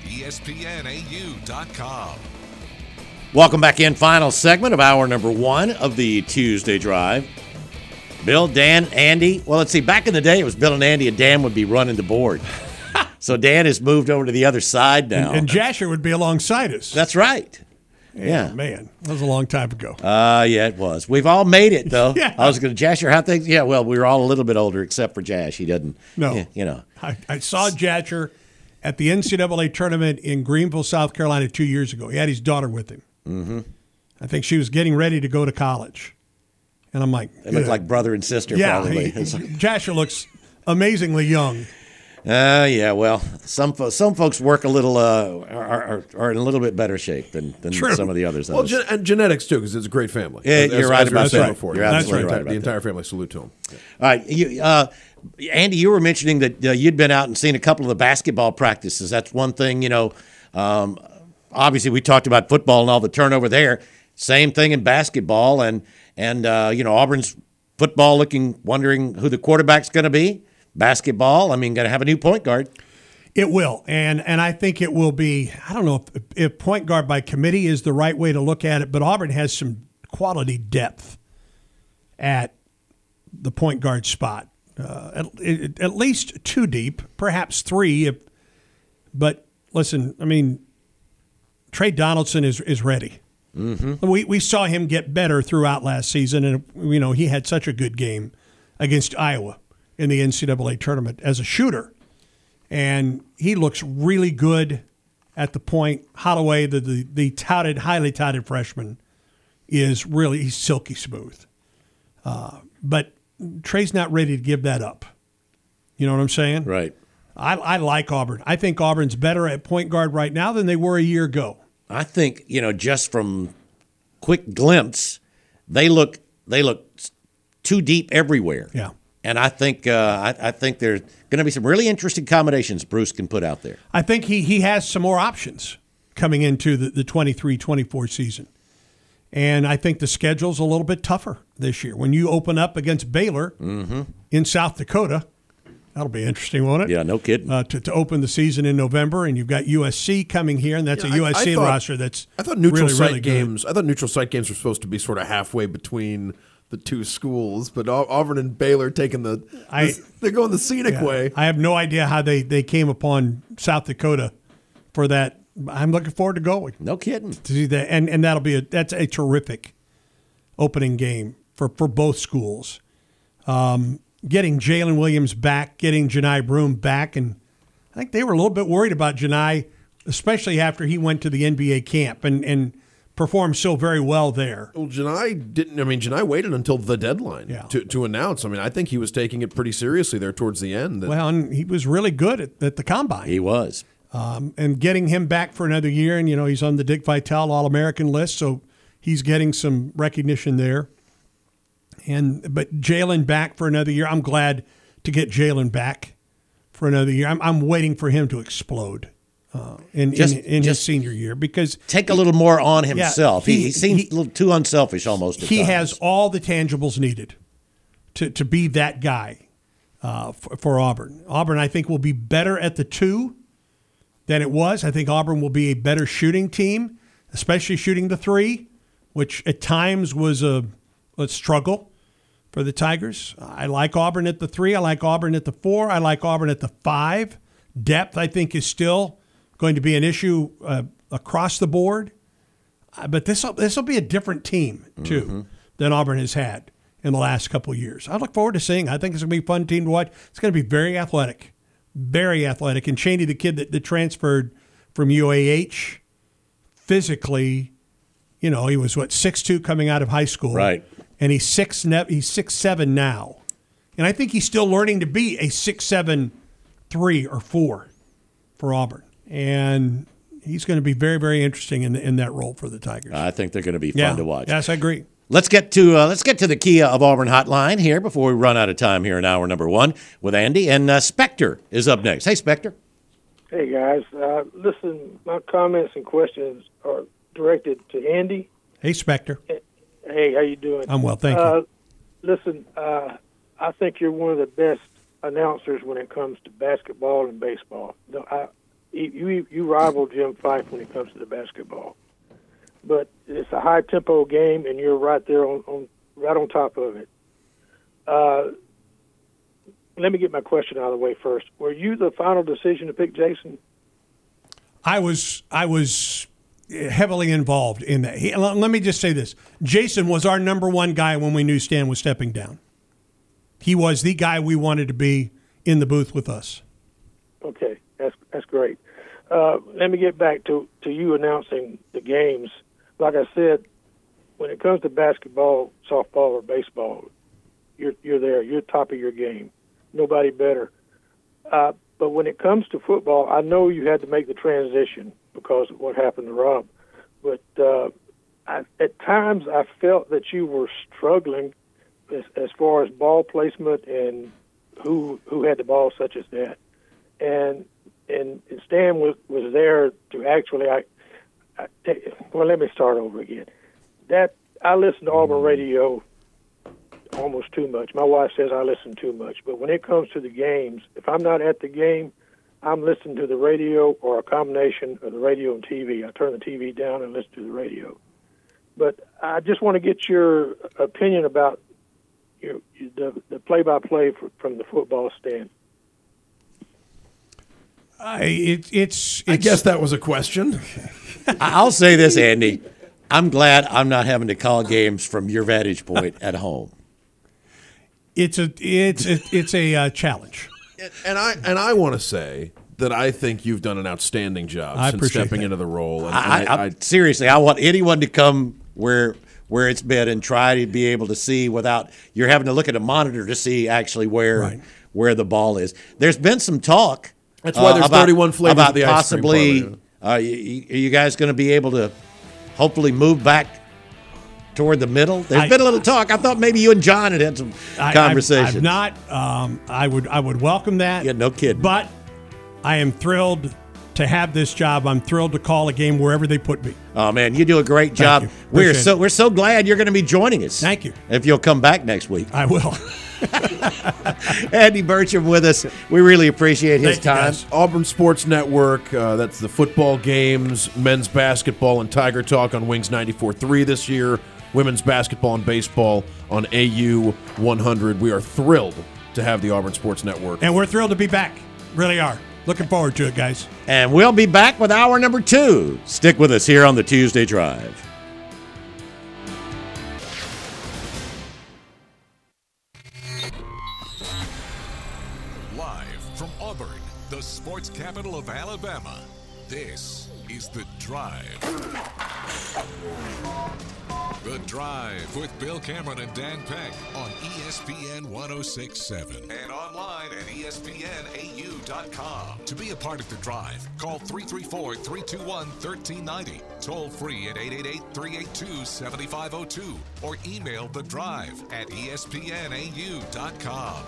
[SPEAKER 1] ESPNAU.com.
[SPEAKER 2] Welcome back in. Final segment of hour number 1 of the Tuesday Drive. Bill, Dan, Andy. Well, let's see. Back in the day, it was Bill and Andy, and Dan would be running the board. So Dan has moved over to the other side now.
[SPEAKER 4] And Jasher would be alongside us.
[SPEAKER 2] That's right. Yeah.
[SPEAKER 4] Man, that was a long time ago.
[SPEAKER 2] Yeah, it was. We've all made it, though.
[SPEAKER 4] Yeah.
[SPEAKER 2] I was going to, Jasher, how things? Yeah, well, we were all a little bit older, except for Jash. He doesn't.
[SPEAKER 4] No. I saw Jasher at the NCAA tournament in Greenville, South Carolina 2 years ago. He had his daughter with him. Mm-hmm. I think she was getting ready to go to college. And I'm like,
[SPEAKER 2] they look like brother and sister, probably.
[SPEAKER 4] Jasher looks amazingly young.
[SPEAKER 2] Yeah, well, some folks work a little, are in a little bit better shape than some of the others.
[SPEAKER 3] Well, and genetics, too, because it's a great family.
[SPEAKER 2] Yeah, you're right about that.
[SPEAKER 3] Before.
[SPEAKER 2] You're absolutely right about
[SPEAKER 3] the entire family, salute to them.
[SPEAKER 2] All right, Andy, you were mentioning that you'd been out and seen a couple of the basketball practices. That's one thing, obviously we talked about football and all the turnover there. Same thing in basketball, and Auburn's football wondering who the quarterback's going to be. Basketball, going to have a new point guard.
[SPEAKER 4] It will, and I think it will be. I don't know if point guard by committee is the right way to look at it, but Auburn has some quality depth at the point guard spot. At least 2 deep, perhaps 3. But listen, Trey Donaldson is ready. Mm-hmm. We saw him get better throughout last season, and he had such a good game against Iowa in the NCAA tournament as a shooter, and he looks really good at the point. Holloway, the highly touted freshman, he's silky smooth, but Trey's not ready to give that up. You know what I'm saying?
[SPEAKER 2] Right.
[SPEAKER 4] I like Auburn. I think Auburn's better at point guard right now than they were a year ago.
[SPEAKER 2] I think, just from quick glimpse, they look too deep everywhere.
[SPEAKER 4] Yeah. And
[SPEAKER 2] I think there's going to be some really interesting combinations Bruce can put out there.
[SPEAKER 4] I think he has some more options coming into the 23-24 season. And I think the schedule's a little bit tougher this year. When you open up against Baylor in South Dakota, That'll be interesting, won't it?
[SPEAKER 2] Yeah, no kidding.
[SPEAKER 4] To open the season in November, and you've got USC coming here, and that's a USC roster that's
[SPEAKER 3] I thought neutral
[SPEAKER 4] really,
[SPEAKER 3] site
[SPEAKER 4] really
[SPEAKER 3] games. I thought neutral site games were supposed to be sort of halfway between the two schools, but Auburn and Baylor taking they're going the scenic way.
[SPEAKER 4] I have no idea how they came upon South Dakota for that. I'm looking forward to going.
[SPEAKER 2] No kidding.
[SPEAKER 4] To see that, and that's a terrific opening game for both schools. Getting Jalen Williams back, getting Janai Broome back, and I think they were a little bit worried about Janai, especially after he went to the NBA camp and performed so very well there.
[SPEAKER 3] Well, Janai didn't. I mean, Janai waited until the deadline to announce. I mean, I think he was taking it pretty seriously there towards the end.
[SPEAKER 4] Well, and he was really good at the combine.
[SPEAKER 2] He was.
[SPEAKER 4] And getting him back for another year, and he's on the Dick Vitale All-American list, so he's getting some recognition there. But Jalen back for another year. I'm glad to get Jalen back for another year. I'm waiting for him to explode in his senior year because
[SPEAKER 2] take a little more on himself. He seems a little too unselfish almost.
[SPEAKER 4] He has all the tangibles needed to be that guy for Auburn. Auburn, I think, will be better at the 2 than it was. I think Auburn will be a better shooting team, especially shooting the 3, which at times was a struggle for the Tigers. I like Auburn at the 3. I like Auburn at the 4. I like Auburn at the 5. Depth, I think, is still going to be an issue across the board. But this will be a different team, too, than Auburn has had in the last couple of years. I look forward to seeing. I think it's going to be a fun team to watch. It's going to be very athletic. Very athletic. And Chaney, the kid that transferred from UAH, physically, he was, 6'2" coming out of high school.
[SPEAKER 2] Right.
[SPEAKER 4] And he's 6'7" now. And I think he's still learning to be a 6'7", 3 or 4 for Auburn. And he's going to be very, very interesting in that role for the Tigers.
[SPEAKER 2] I think they're going to be fun to watch.
[SPEAKER 4] Yes, I agree.
[SPEAKER 2] Let's get to the Kia of Auburn hotline here before we run out of time here in hour number 1 with Andy. And Spectre is up next. Hey, Spectre.
[SPEAKER 7] Hey, guys. Listen, my comments and questions are directed to Andy.
[SPEAKER 4] Hey, Spectre.
[SPEAKER 7] Hey, how you doing?
[SPEAKER 4] I'm well, thank you.
[SPEAKER 7] Listen, I think you're one of the best announcers when it comes to basketball and baseball. You rival Jim Fife when it comes to the basketball. But it's a high-tempo game, and you're right there right on top of it. Let me get my question out of the way first. Were you the final decision to pick Jason?
[SPEAKER 4] I was heavily involved in that. Let me just say this. Jason was our number 1 guy when we knew Stan was stepping down. He was the guy we wanted to be in the booth with us. Okay,
[SPEAKER 7] that's great. Let me get back to you announcing the games. Like I said, when it comes to basketball, softball, or baseball, you're there. You're top of your game. Nobody better. But when it comes to football, I know you had to make the transition because of what happened to Rob. But at times I felt that you were struggling as far as ball placement and who had the ball such as that. And Stan was there to actually let me start over again. That I listen to Auburn radio almost too much. My wife says I listen too much. But when it comes to the games, if I'm not at the game, I'm listening to the radio or a combination of the radio and TV. I turn the TV down and listen to the radio. But I just want to get your opinion about the play-by-play from the football stand.
[SPEAKER 3] I guess that was a question.
[SPEAKER 2] I'll say this, Andy. I'm glad I'm not having to call games from your vantage point at home.
[SPEAKER 4] It's a challenge.
[SPEAKER 3] And I want to say that I think you've done an outstanding job since stepping into the role. And
[SPEAKER 2] seriously, I want anyone to come where it's been and try to be able to see without you're having to look at a monitor to see actually where the ball is. There's been some talk.
[SPEAKER 3] That's why there's 31 flavors
[SPEAKER 2] about
[SPEAKER 3] of the
[SPEAKER 2] possibly,
[SPEAKER 3] ice cream parlor.
[SPEAKER 2] Are you guys going to be able to hopefully move back toward the middle? There's been a little talk. I thought maybe you and John had some conversations.
[SPEAKER 4] I've not. I would welcome that.
[SPEAKER 2] Yeah, no kidding.
[SPEAKER 4] But I am thrilled to have this job. I'm thrilled to call a game wherever they put me.
[SPEAKER 2] Oh man, you do a great job. We're so glad you're going to be joining us.
[SPEAKER 4] Thank you.
[SPEAKER 2] If you'll come back next week,
[SPEAKER 4] I will.
[SPEAKER 2] Andy Burcham with us. We really appreciate his time.
[SPEAKER 3] Auburn Sports Network. That's the football games, men's basketball, and Tiger Talk on Wings 94.3 this year. Women's basketball and baseball on AU 100. We are thrilled to have the Auburn Sports Network.
[SPEAKER 4] And we're thrilled to be back. Really are. Looking forward to it, guys.
[SPEAKER 2] And we'll be back with hour number 2. Stick with us here on the Tuesday Drive.
[SPEAKER 1] Live from Auburn, the sports capital of Alabama, this is The Drive. The Drive with Bill Cameron and Dan Peck on ESPN 106.7 and online at ESPNAU.com. To be a part of The Drive, call 334-321-1390, toll free at 888-382-7502, or email The Drive at ESPNAU.com.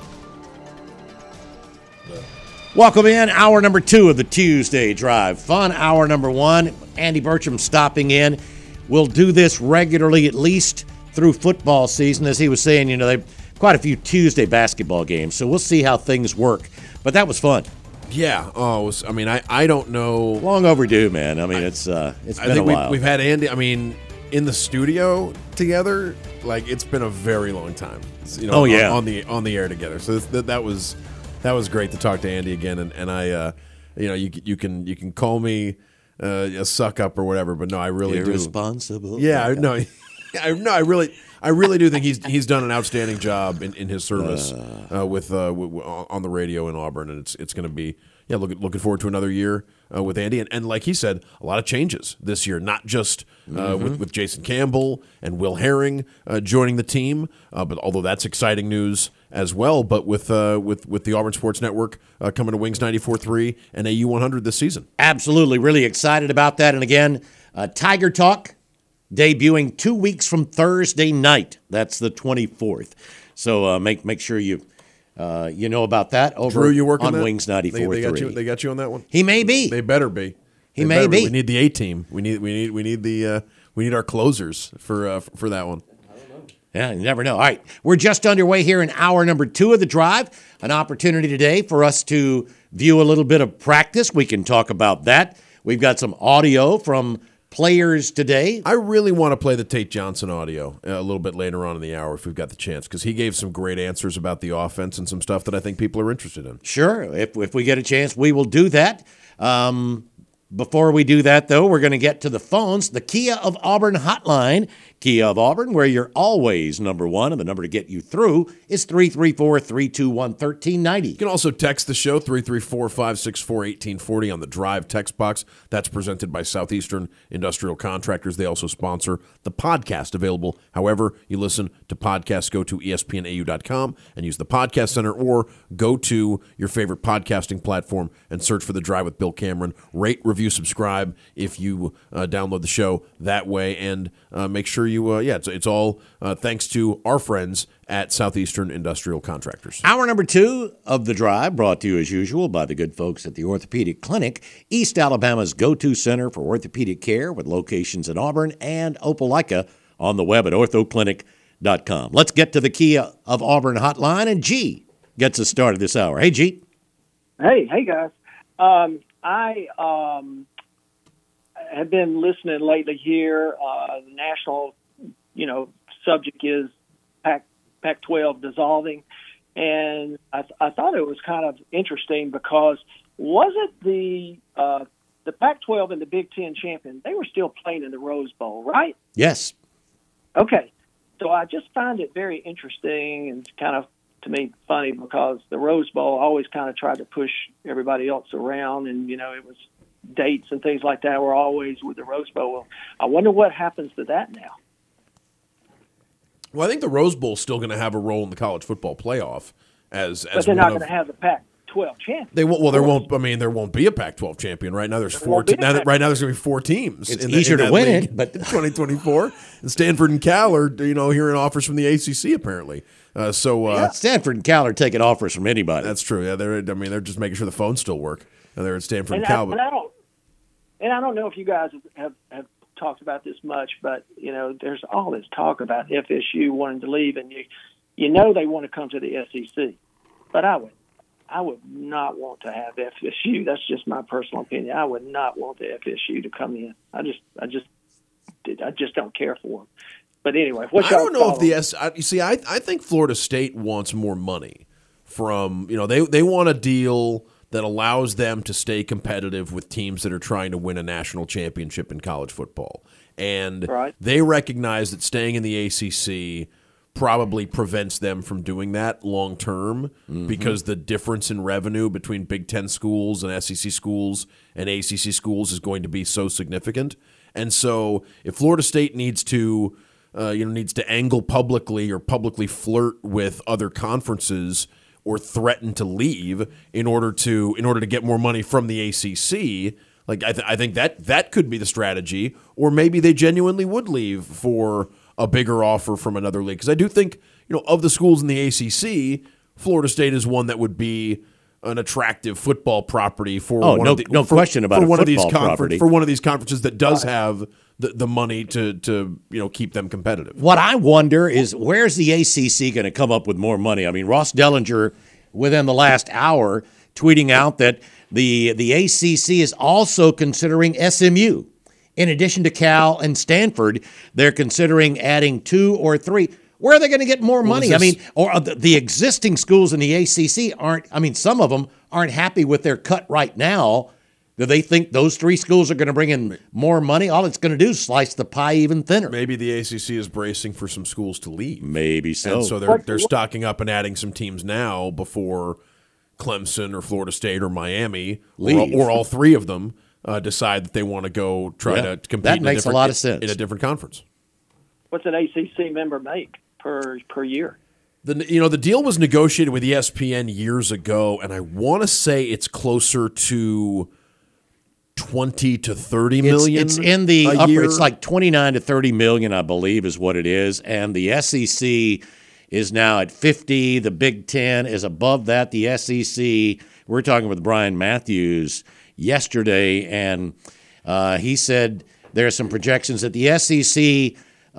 [SPEAKER 2] Welcome in, hour number 2 of the Tuesday Drive. Fun hour number 1. Andy Burcham stopping in. We'll do this regularly, at least through football season. As he was saying, they have quite a few Tuesday basketball games, so we'll see how things work. But that was fun.
[SPEAKER 3] Yeah. I don't know.
[SPEAKER 2] Long overdue, man. It's been a while.
[SPEAKER 3] We've had Andy, in the studio together, it's been a very long time. On the air together. So that was great to talk to Andy again. And I, you can call me a suck up or whatever, but no, I really
[SPEAKER 2] irresponsible.
[SPEAKER 3] Do. Yeah, no, I really do think he's done an outstanding job in his service with on the radio in Auburn, and it's going to be looking forward to another year with Andy, and like he said, a lot of changes this year, not just with Jason Campbell and Will Herring joining the team, but although that's exciting news as well, but with the Auburn Sports Network coming to Wings 94.3 and AU 100 this season.
[SPEAKER 2] Absolutely, really excited about that. And again, Tiger Talk debuting 2 weeks from Thursday night. That's the 24th. So make sure you know about that over
[SPEAKER 3] Drew, you working
[SPEAKER 2] on
[SPEAKER 3] that?
[SPEAKER 2] Wings 94.3.
[SPEAKER 3] They got you on that one.
[SPEAKER 2] He may be.
[SPEAKER 3] They better be.
[SPEAKER 2] He may be.
[SPEAKER 3] We need the A team. We need our closers for that one.
[SPEAKER 2] Yeah, you never know. All right, we're just underway here in hour number 2 of the Drive. An opportunity today for us to view a little bit of practice. We can talk about that. We've got some audio from players today.
[SPEAKER 3] I really want to play the Tate Johnson audio a little bit later on in the hour if we've got the chance, because he gave some great answers about the offense and some stuff that I think people are interested in.
[SPEAKER 2] Sure. If we get a chance, we will do that. Before we do that, though, we're going to get to the phones. The Kia of Auburn hotline. Kia of Auburn, where you're always number one, and the number to get you through is 334-321-1390.
[SPEAKER 3] You can also text the show, 334-564-1840 on the Drive text box. That's presented by Southeastern Industrial Contractors. They also sponsor the podcast, available however you listen to podcasts. Go to ESPNAU.com and use the Podcast Center, or go to your favorite podcasting platform and search for The Drive with Bill Cameron. Rate, review, subscribe if you download the show that way, and make sure you, it's all thanks to our friends at Southeastern Industrial Contractors.
[SPEAKER 2] Hour number 2 of The Drive, brought to you as usual by the good folks at the Orthopedic Clinic, East Alabama's go-to center for orthopedic care, with locations in Auburn and Opelika, on the web at orthoclinic.com. Let's get to the Kia of Auburn hotline, and G gets us started this hour. Hey, G.
[SPEAKER 8] Hey guys. I have been listening lately here. The national, subject is Pac-12 dissolving, and I thought it was kind of interesting because wasn't the Pac-12 and the Big Ten champion, they were still playing in the Rose Bowl, right?
[SPEAKER 2] Yes.
[SPEAKER 8] Okay. So I just find it very interesting and kind of, to me, funny, because the Rose Bowl always kind of tried to push everybody else around, and, it was dates and things like that were always with the Rose Bowl. Well, I wonder what happens to that now.
[SPEAKER 3] Well, I think the Rose Bowl is still going to have a role in the college football playoff as
[SPEAKER 8] but they're not going to have the Pac-12 champion.
[SPEAKER 3] They won't. Well, there won't. I mean, there won't be a Pac-12 champion right now. There's four. Right now, there's going to be 4 teams.
[SPEAKER 2] It's easier to win it, but
[SPEAKER 3] 2024. And Stanford and Cal are hearing offers from the ACC apparently.
[SPEAKER 2] Stanford and Cal are taking offers from anybody.
[SPEAKER 3] That's true. Yeah, they're just making sure the phones still work. They're at Stanford and Cal.
[SPEAKER 8] I don't know if you guys have talked about this much, but there's all this talk about FSU wanting to leave, and they want to come to the SEC. But I would not want to have FSU. That's just my personal opinion. I would not want the FSU to come in. I just don't care for them. But anyway,
[SPEAKER 3] I don't know if you see, I think Florida State wants more money from, they want a deal that allows them to stay competitive with teams that are trying to win a national championship in college football. And they recognize that staying in the ACC probably prevents them from doing that long term because the difference in revenue between Big Ten schools and SEC schools and ACC schools is going to be so significant. And so if Florida State needs to angle publicly or publicly flirt with other conferences or threaten to leave in order to get more money from the ACC, I think that could be the strategy, or maybe they genuinely would leave for a bigger offer from another league. Because I do think, of the schools in the ACC, Florida State is one that would be an attractive football property for
[SPEAKER 2] question about
[SPEAKER 3] one of these conferences that does have the money to keep them competitive.
[SPEAKER 2] What I wonder is, where's the ACC going to come up with more money? I mean, Ross Dellinger, within the last hour, tweeting out that the ACC is also considering SMU. In addition to Cal and Stanford, they're considering adding 2 or 3. Where are they going to get more money? Or the existing schools in the ACC aren't. I mean, some of them aren't happy with their cut right now. Do they think those 3 schools are going to bring in more money? All it's going to do is slice the pie even thinner.
[SPEAKER 3] Maybe the ACC is bracing for some schools to leave.
[SPEAKER 2] Maybe so.
[SPEAKER 3] And so they're stocking up and adding some teams now before Clemson or Florida State or Miami or all 3 of them decide that they want to go try to compete.
[SPEAKER 2] That makes a lot of sense.
[SPEAKER 3] In a different conference.
[SPEAKER 8] What's an ACC member make per year?
[SPEAKER 3] The deal was negotiated with ESPN years ago, and I want to say it's closer to 20 to 30 million.
[SPEAKER 2] It's in the upper.
[SPEAKER 3] Year.
[SPEAKER 2] It's like 29 to 30 million, I believe, is what it is. And the SEC is now at 50. The Big Ten is above that. The SEC. We're talking with Brian Matthews yesterday, and he said there are some projections that the SEC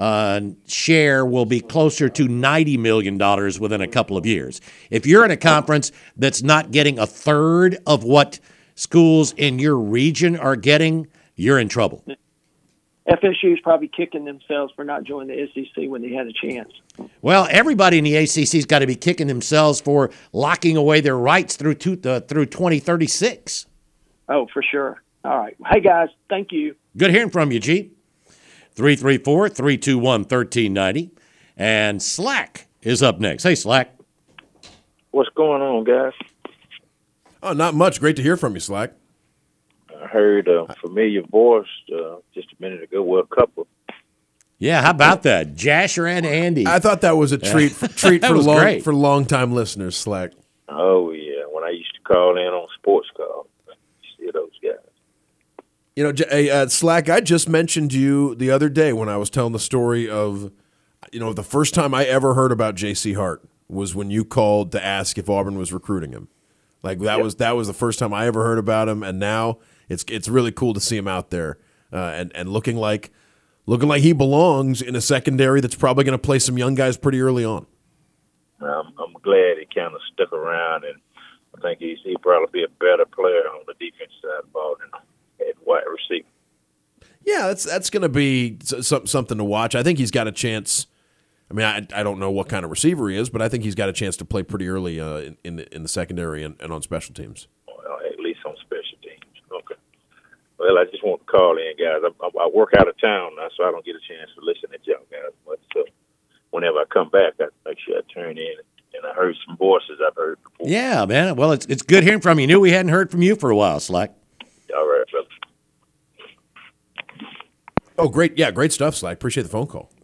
[SPEAKER 2] share will be closer to $90 million within a couple of years. If you're in a conference that's not getting a third of what schools in your region are getting, you're in trouble.
[SPEAKER 8] FSU is probably kicking themselves for not joining the SEC when they had a chance.
[SPEAKER 2] Well, everybody in the ACC's got to be kicking themselves for locking away their rights through 2036.
[SPEAKER 8] Oh, for sure. All right. Hey, guys, thank you.
[SPEAKER 2] Good hearing from you, G. 334-321-1390. And Slack is up next. Hey, Slack.
[SPEAKER 7] What's going on, guys?
[SPEAKER 3] Oh, not much. Great to hear from you, Slack.
[SPEAKER 7] I heard a familiar voice just a minute ago. Well, a couple.
[SPEAKER 2] Yeah, how about that? Jasher and Andy.
[SPEAKER 3] I thought that was a treat for long-time listeners, Slack.
[SPEAKER 7] Oh, yeah. When I used to call in on sports calls, see those guys.
[SPEAKER 3] Slack, I just mentioned you the other day when I was telling the story of, the first time I ever heard about J.C. Hart was when you called to ask if Auburn was recruiting him. Was the first time I ever heard about him, and now it's really cool to see him out there and looking like he belongs in a secondary that's probably going to play some young guys pretty early on.
[SPEAKER 7] I'm glad he kind of stuck around, and I think he'll probably be a better player on the defense side of the ball than at wide receiver.
[SPEAKER 3] Yeah, that's going to be something to watch. I think he's got a chance. I mean, I don't know what kind of receiver he is, but I think he's got a chance to play pretty early in the secondary and on special teams.
[SPEAKER 7] Well, at least on special teams. Okay. Well, I just want to call in, guys. I work out of town now, so I don't get a chance to listen to y'all guys much. So whenever I come back, I make sure I turn in. And I heard some voices I've heard before.
[SPEAKER 2] Yeah, man. Well, it's good hearing from you. Knew we hadn't heard from you for a while, Slack.
[SPEAKER 7] All right, brother.
[SPEAKER 3] Oh, great. Yeah, great stuff, Slack. Appreciate the phone call.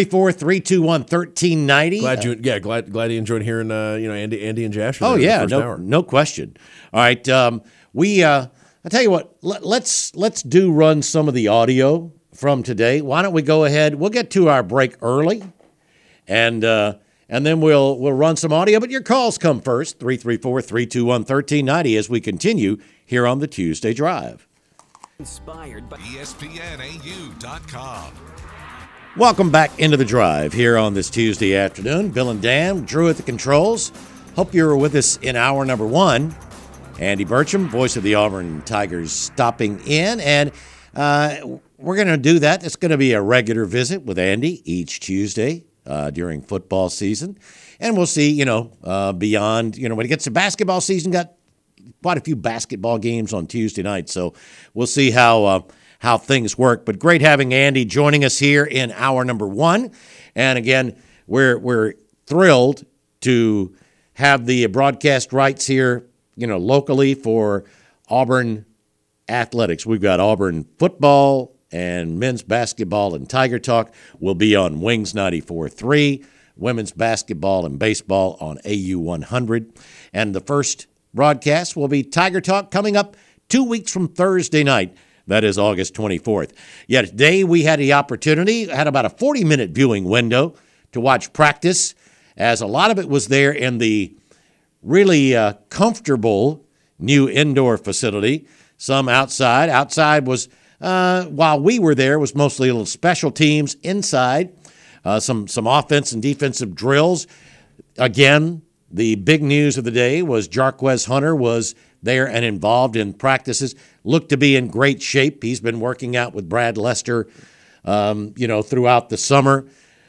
[SPEAKER 2] 334-321-1390.
[SPEAKER 3] Glad you enjoyed hearing Andy and Josh.
[SPEAKER 2] Oh yeah, no question. All right, I tell you what, let's run some of the audio from today. Why don't we go ahead? We'll get to our break early, and then we'll run some audio. But your calls come first. 334-321-1390 as we continue here on the Tuesday Drive.
[SPEAKER 1] Inspired by ESPNAU.com.
[SPEAKER 2] Welcome back into the drive here on this Tuesday afternoon. Bill and Dan, Drew at the controls. Hope you're with us in hour number one. Andy Burcham, voice of the Auburn Tigers, stopping in. And we're going to do that. It's going to be a regular visit with Andy each Tuesday during football season. And we'll see, beyond, when it gets to basketball season, got quite a few basketball games on Tuesday night. So we'll see how things work. But great having Andy joining us here in hour number one. And again, we're thrilled to have the broadcast rights here, locally for Auburn athletics. We've got Auburn football and men's basketball and Tiger Talk will be on Wings 94.3, women's basketball and baseball on AU 100. And the first broadcast will be Tiger Talk coming up 2 weeks from Thursday night. That is August 24th. Yet today we had the opportunity, had about a 40-minute viewing window to watch practice, as a lot of it was there in the really comfortable new indoor facility. Some outside. Outside was, while we were there, was mostly little special teams. Inside, some offense and defensive drills. Again, the big news of the day was Jarquez Hunter was there and involved in practices. Looked to be in great shape. He's been working out with Brad Lester, throughout the summer.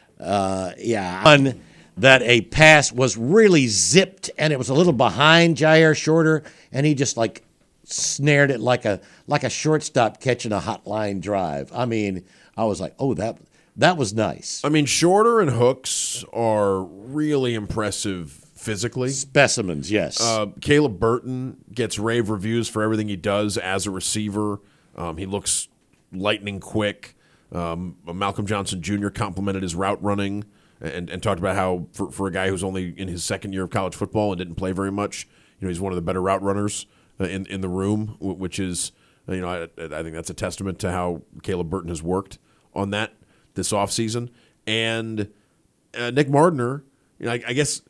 [SPEAKER 2] That a pass was really zipped, and it was a little behind Jair Shorter, and he just snared it like a shortstop catching a hot line drive. I mean, I was like, oh, that was nice.
[SPEAKER 3] I mean, Shorter and Hooks are really impressive physically.
[SPEAKER 2] Specimens, yes.
[SPEAKER 3] Caleb Burton gets rave reviews for everything he does as a receiver. He looks lightning quick. Malcolm Johnson Jr. complimented his route running and talked about how for a guy who's only in his second year of college football and didn't play very much, he's one of the better route runners in the room, which is, I think that's a testament to how Caleb Burton has worked on that this offseason. And Nick Mardner, I guess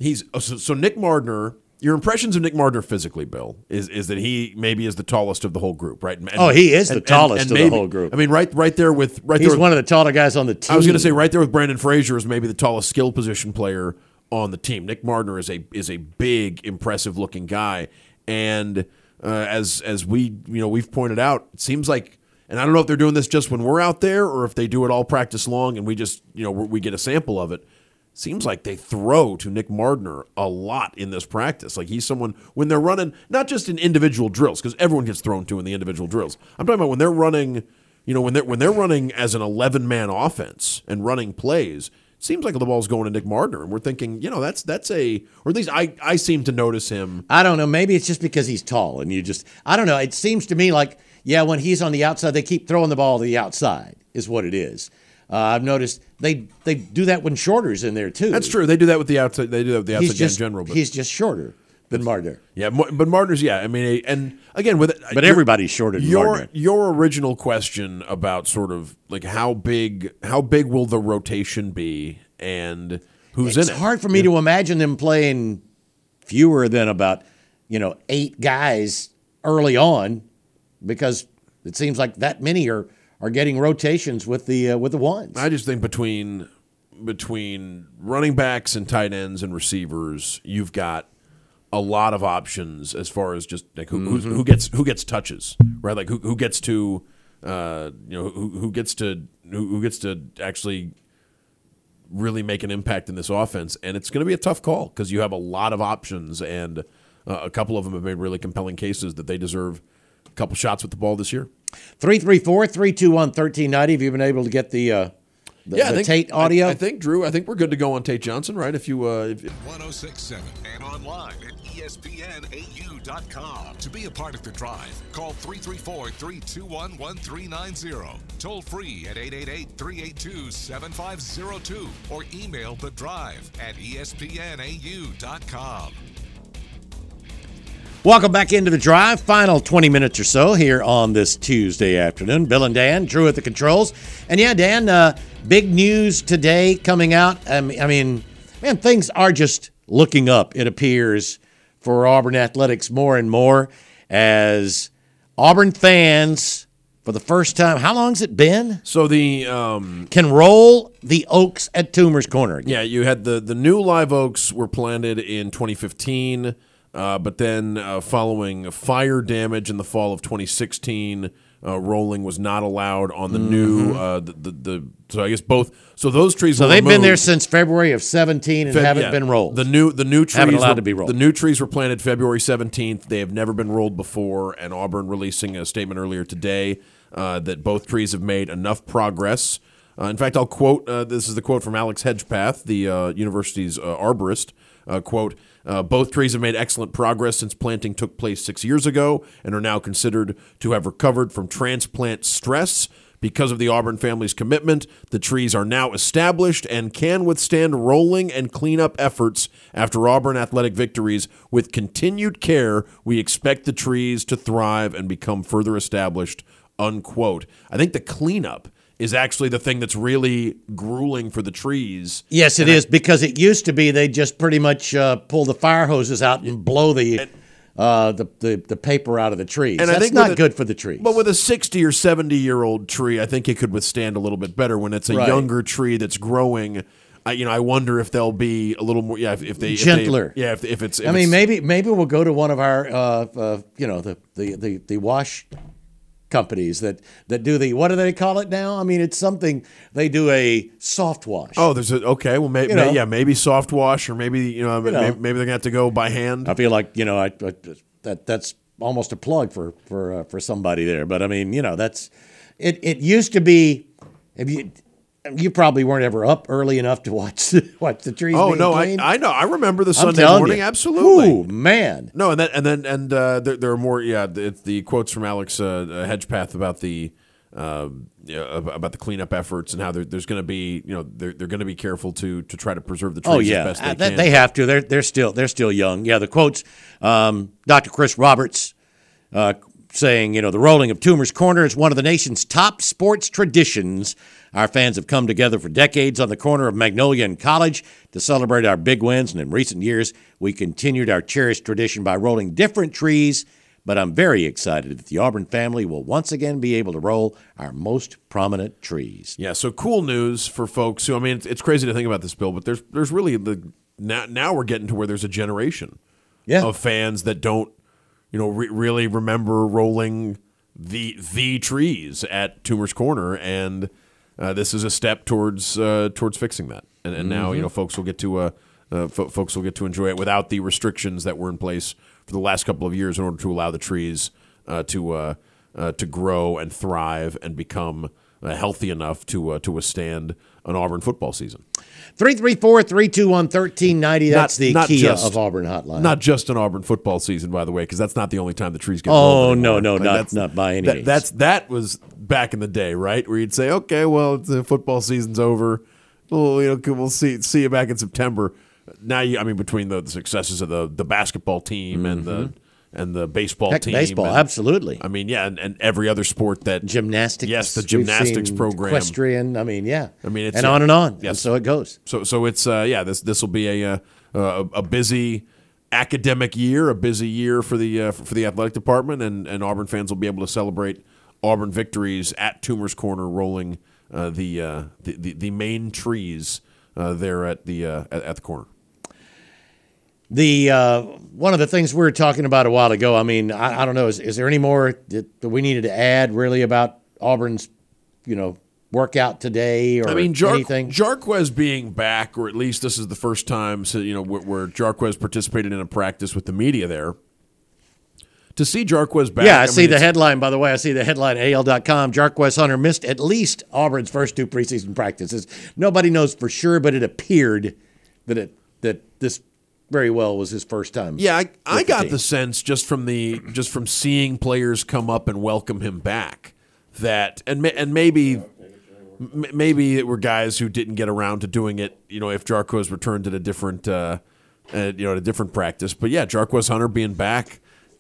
[SPEAKER 3] so Nick Mardner. Your impressions of Nick Mardner physically, Bill, is that he maybe is the tallest of the whole group, right?
[SPEAKER 2] He is the tallest of the whole group.
[SPEAKER 3] I mean, right there with
[SPEAKER 2] he's one of the taller guys on the team.
[SPEAKER 3] I was going to say right there with Brandon Frazier is maybe the tallest skill position player on the team. Nick Mardner is a big, impressive looking guy, and as we've pointed out, it seems like, and I don't know if they're doing this just when we're out there or if they do it all practice long and we just we get a sample of it. Seems like they throw to Nick Mardner a lot in this practice. Like he's someone, when they're running, not just in individual drills, because everyone gets thrown to in the individual drills. I'm talking about when they're running, when they're running as an 11-man offense and running plays, it seems like the ball's going to Nick Mardner. And we're thinking, that's or at least I seem to notice him.
[SPEAKER 2] I don't know. Maybe it's just because he's tall and I don't know. It seems to me like, when he's on the outside, they keep throwing the ball to the outside is what it is. I've noticed they do that when Shorter's in there too.
[SPEAKER 3] That's true. They do that with the outside. They do that with the outside guy in general.
[SPEAKER 2] But he's just shorter than Mardner.
[SPEAKER 3] Yeah, but Mardner's I mean, and again
[SPEAKER 2] but everybody's shorter than Mardner.
[SPEAKER 3] Your original question about sort of like how big will the rotation be and who's in it?
[SPEAKER 2] It's hard for me to imagine them playing fewer than about 8 guys early on, because it seems like that many are getting rotations with the ones.
[SPEAKER 3] I just think between running backs and tight ends and receivers, you've got a lot of options as far as just like who gets touches, right? Like who gets to who gets to actually really make an impact in this offense, and it's going to be a tough call because you have a lot of options, and a couple of them have made really compelling cases that they deserve a couple shots with the ball this year.
[SPEAKER 2] 334-321-1390. Have you been able to get the Tate audio?
[SPEAKER 3] I think, Drew, we're good to go on Tate Johnson, right? If you
[SPEAKER 1] 1067 and online at ESPNAU.com. To be a part of the drive, call 334-321-1390. Toll free at 888-382-7502 or email the drive at ESPNAU.com.
[SPEAKER 2] Welcome back into the drive. Final 20 minutes or so here on this Tuesday afternoon. Bill and Dan, Drew at the controls. And Dan, big news today coming out. I mean, man, things are just looking up, it appears, for Auburn athletics more and more as Auburn fans for the first time. How long's it been?
[SPEAKER 3] So the
[SPEAKER 2] can roll the oaks at Toomer's Corner again.
[SPEAKER 3] Yeah, you had the new live oaks were planted in 2015, but then following fire damage in the fall of 2016, rolling was not allowed on the new so I guess both. So those trees.
[SPEAKER 2] So
[SPEAKER 3] were
[SPEAKER 2] they've been
[SPEAKER 3] removed.
[SPEAKER 2] there since February of 17 and haven't been rolled.
[SPEAKER 3] The new trees
[SPEAKER 2] haven't allowed to be rolled.
[SPEAKER 3] The new trees were planted February 17th. They have never been rolled before, and Auburn releasing a statement earlier today that both trees have made enough progress. In fact, I'll quote. This is the quote from Alex Hedgepath, the university's arborist. Quote, both trees have made excellent progress since planting took place 6 years ago and are now considered to have recovered from transplant stress. Because of the Auburn family's commitment, the trees are now established and can withstand rolling and cleanup efforts after Auburn athletic victories. With continued care, we expect the trees to thrive and become further established, unquote. I think the cleanup is actually the thing that's really grueling for the trees.
[SPEAKER 2] Yes, it is, because it used to be they just pretty much pull the fire hoses out and blow the paper out of the trees.
[SPEAKER 3] And
[SPEAKER 2] that's
[SPEAKER 3] I think
[SPEAKER 2] not good for the trees.
[SPEAKER 3] But with a 60 or 70-year-old tree, I think it could withstand a little bit better. When it's a younger tree that's growing, I wonder if they'll be a little more. Yeah, if they
[SPEAKER 2] gentler.
[SPEAKER 3] If it's.
[SPEAKER 2] Maybe we'll go to one of our the wash companies that do the, what do they call it now? I mean, it's something, they do a soft wash.
[SPEAKER 3] Oh, there's a, okay. Well, maybe soft wash, or maybe maybe they're gonna have to go by hand.
[SPEAKER 2] I feel like that's almost a plug for somebody there. But I mean, that's it. It used to be. You probably weren't ever up early enough to watch the trees.
[SPEAKER 3] Oh
[SPEAKER 2] being
[SPEAKER 3] no,
[SPEAKER 2] cleaned.
[SPEAKER 3] I know. I remember the Sunday morning. Absolutely.
[SPEAKER 2] Ooh, man.
[SPEAKER 3] No, there are more. Yeah, it's the quotes from Alex Hedgepath about the cleanup efforts and how there's going to be they're going to be careful to try to preserve the trees as best they can.
[SPEAKER 2] They have to. They're still young. Yeah, the quotes. Dr. Chris Roberts saying, the rolling of Toomer's Corner is one of the nation's top sports traditions. Our fans have come together for decades on the corner of Magnolia and College to celebrate our big wins, and in recent years, we continued our cherished tradition by rolling different trees, but I'm very excited that the Auburn family will once again be able to roll our most prominent trees.
[SPEAKER 3] Yeah, so cool news for folks who, it's crazy to think about this, Bill, but there's really, now we're getting to where there's a generation of fans that don't, really remember rolling the trees at Toomer's Corner, and this is a step towards fixing that, and now folks will get to enjoy it without the restrictions that were in place for the last couple of years in order to allow the trees to grow and thrive and become healthy enough to withstand an Auburn football season.
[SPEAKER 2] 334-321-1390. That's the Kia of Auburn hotline.
[SPEAKER 3] Not just an Auburn football season, by the way, because that's not the only time the trees get
[SPEAKER 2] rolled.
[SPEAKER 3] Oh,
[SPEAKER 2] no, not by any means.
[SPEAKER 3] That was back in the day, right? Where you'd say, okay, well, the football season's over. Well, we'll see you back in September. Now, between the successes of the basketball team and the baseball team.
[SPEAKER 2] Baseball, absolutely.
[SPEAKER 3] And every other sport that
[SPEAKER 2] gymnastics.
[SPEAKER 3] Yes, the gymnastics program,
[SPEAKER 2] equestrian.
[SPEAKER 3] It's
[SPEAKER 2] and on and on.
[SPEAKER 3] Yes,
[SPEAKER 2] and so it goes.
[SPEAKER 3] So it's this will be a busy academic year, a busy year for the athletic department, and Auburn fans will be able to celebrate Auburn victories at Toomer's Corner, rolling the main trees there at the corner.
[SPEAKER 2] The one of the things we were talking about a while ago, I don't know, is there any more that we needed to add really about Auburn's, workout today or anything?
[SPEAKER 3] Jarquez being back, or at least this is the first time, where Jarquez participated in a practice with the media there. To see Jarquez back.
[SPEAKER 2] Yeah, I see the headline, by the way. I see the headline, AL.com. Jarquez Hunter missed at least Auburn's first two preseason practices. Nobody knows for sure, but it appeared that this very well was his first time.
[SPEAKER 3] Yeah, I got the sense just from seeing players come up and welcome him back that, and maybe it were guys who didn't get around to doing it. If Jarquez returned at a different practice, but yeah, Jarquez Hunter being back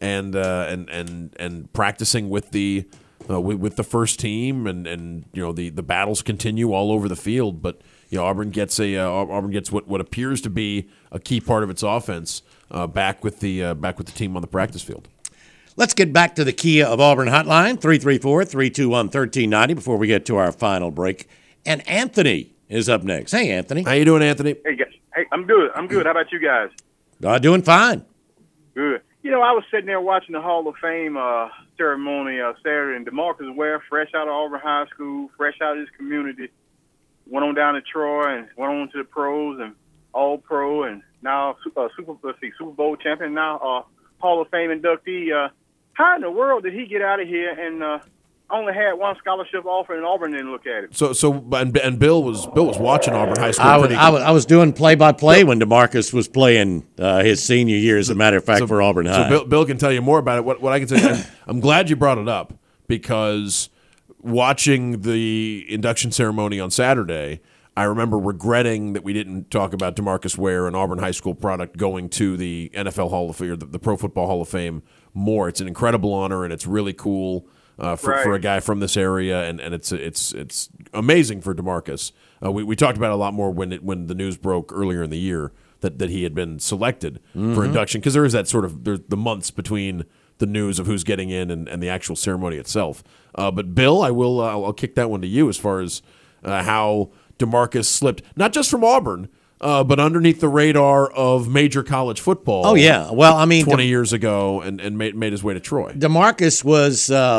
[SPEAKER 3] and practicing with the first team, and the battles continue all over the field, but. Auburn gets what appears to be a key part of its offense back with the team on the practice field.
[SPEAKER 2] Let's get back to the Kia of Auburn hotline, 334-321-1390, before we get to our final break. And Anthony is up next. Hey, Anthony.
[SPEAKER 3] How you doing, Anthony?
[SPEAKER 9] Hey, guys. Hey, I'm good. How about you guys?
[SPEAKER 2] Doing fine.
[SPEAKER 9] Good. I was sitting there watching the Hall of Fame ceremony Saturday, and DeMarcus Ware, fresh out of Auburn High School, fresh out of his community, went on down to Troy and went on to the pros and All-Pro, and now Super Bowl champion, now Hall of Fame inductee. How in the world did he get out of here and only had one scholarship offer, and Auburn didn't look at it?
[SPEAKER 3] And Bill was watching Auburn High School.
[SPEAKER 2] I was doing play-by-play when DeMarcus was playing his senior year, as a matter of fact, for Auburn High.
[SPEAKER 3] So Bill can tell you more about it. What I can say, I'm glad you brought it up, because watching the induction ceremony on Saturday, I remember regretting that we didn't talk about DeMarcus Ware, an Auburn High School product, going to the NFL Hall of Fame, or the Pro Football Hall of Fame more. It's an incredible honor, and it's really cool for a guy from this area, and it's amazing for DeMarcus. We talked about it a lot more when the news broke earlier in the year that he had been selected for induction, because there is that sort of the months between the news of who's getting in and the actual ceremony itself. But Bill, I'll kick that one to you as far as how DeMarcus slipped, not just from Auburn, but underneath the radar of major college football.
[SPEAKER 2] Oh, yeah. Well, I mean,
[SPEAKER 3] 20 years ago, and made his way to Troy. DeMarcus
[SPEAKER 2] was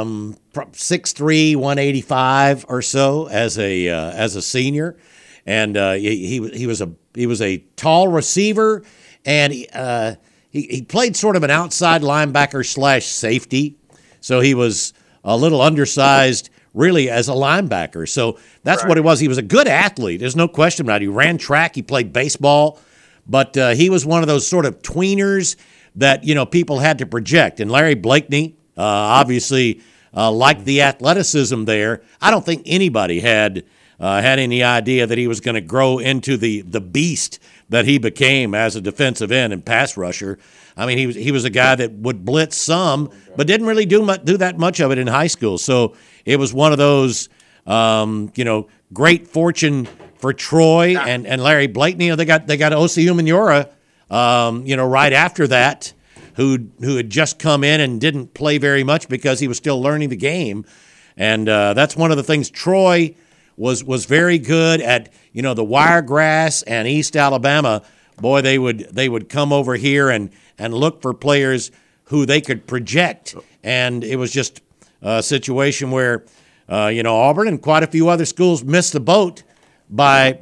[SPEAKER 2] 6'3", 185 or so as a senior, and he was a tall receiver, and he played sort of an outside linebacker / safety, so he was a little undersized, really, as a linebacker. So that's what it was. He was a good athlete. There's no question about it. He ran track. He played baseball. But he was one of those sort of tweeners that, people had to project. And Larry Blakeney obviously liked the athleticism there. I don't think anybody had any idea that he was going to grow into the beast that he became as a defensive end and pass rusher. I mean, he was a guy that would blitz some, but didn't really do that much of it in high school. So it was one of those, great fortune for Troy and Larry Blakeney. They got Osi Umenyiora, right after that, who had just come in and didn't play very much because he was still learning the game. And that's one of the things Troy was very good at. The Wiregrass and East Alabama. Boy, they would come over here and look for players who they could project. And it was just a situation where, Auburn and quite a few other schools missed the boat by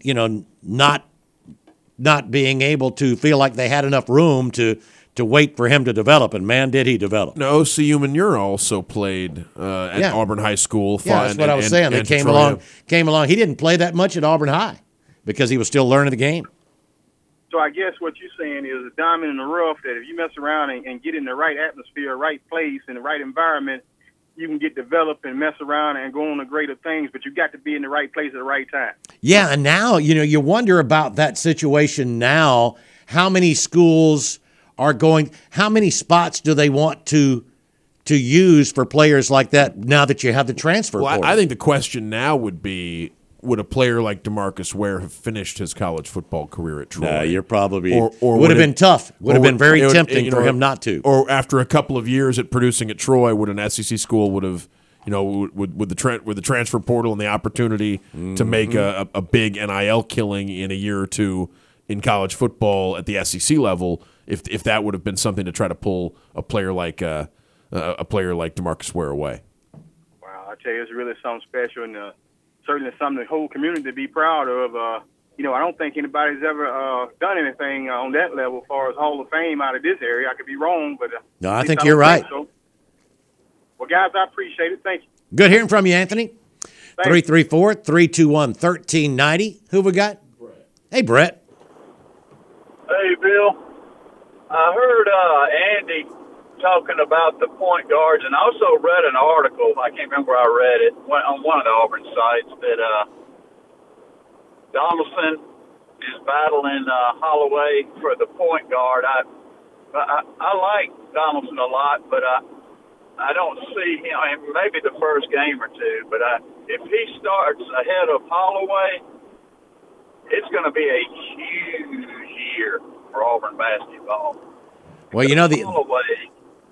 [SPEAKER 2] not being able to feel like they had enough room to wait for him to develop. And, man, did he develop.
[SPEAKER 3] Now, Osi Umenyiora also played at Auburn High School.
[SPEAKER 2] Yeah, that's what I was saying. They came along. He didn't play that much at Auburn High because he was still learning the game.
[SPEAKER 9] So I guess what you're saying is a diamond in the rough, that if you mess around and get in the right atmosphere, right place, in the right environment, you can get developed and mess around and go on to greater things, but you got to be in the right place at the right time.
[SPEAKER 2] Yeah, and now, you wonder about that situation now. How many schools are how many spots do they want to use for players like that now that you have the transfer portal?
[SPEAKER 3] I think the question now would be, would a player like DeMarcus Ware have finished his college football career at Troy?
[SPEAKER 2] No, you're probably or would have been tough. Would have been very tempting for him not to.
[SPEAKER 3] Or after a couple of years at producing at Troy, would an SEC school would have, with the transfer portal and the opportunity to make a big NIL killing in a year or two in college football at the SEC level, if that would have been something to try to pull a player like DeMarcus Ware away.
[SPEAKER 9] Wow, I tell you, it's really something special, and certainly something the whole community to be proud of. I don't think anybody's ever done anything on that level as far as Hall of Fame out of this area. I could be wrong, but
[SPEAKER 2] no, I think you're right.
[SPEAKER 9] So. Well, guys, I appreciate it. Thank you.
[SPEAKER 2] Good hearing from you, Anthony. 334-321-1390. Who we got? Brett. Hey, Brett.
[SPEAKER 10] Hey, Bill. I heard Andy talking about the point guards, and I also read an article, I can't remember where I read it, on one of the Auburn sites, that Donaldson is battling Holloway for the point guard. I like Donaldson a lot, but I don't see him, maybe the first game or two, but if he starts ahead of Holloway, it's going to be a huge year for Auburn basketball.
[SPEAKER 2] Well,
[SPEAKER 10] Holloway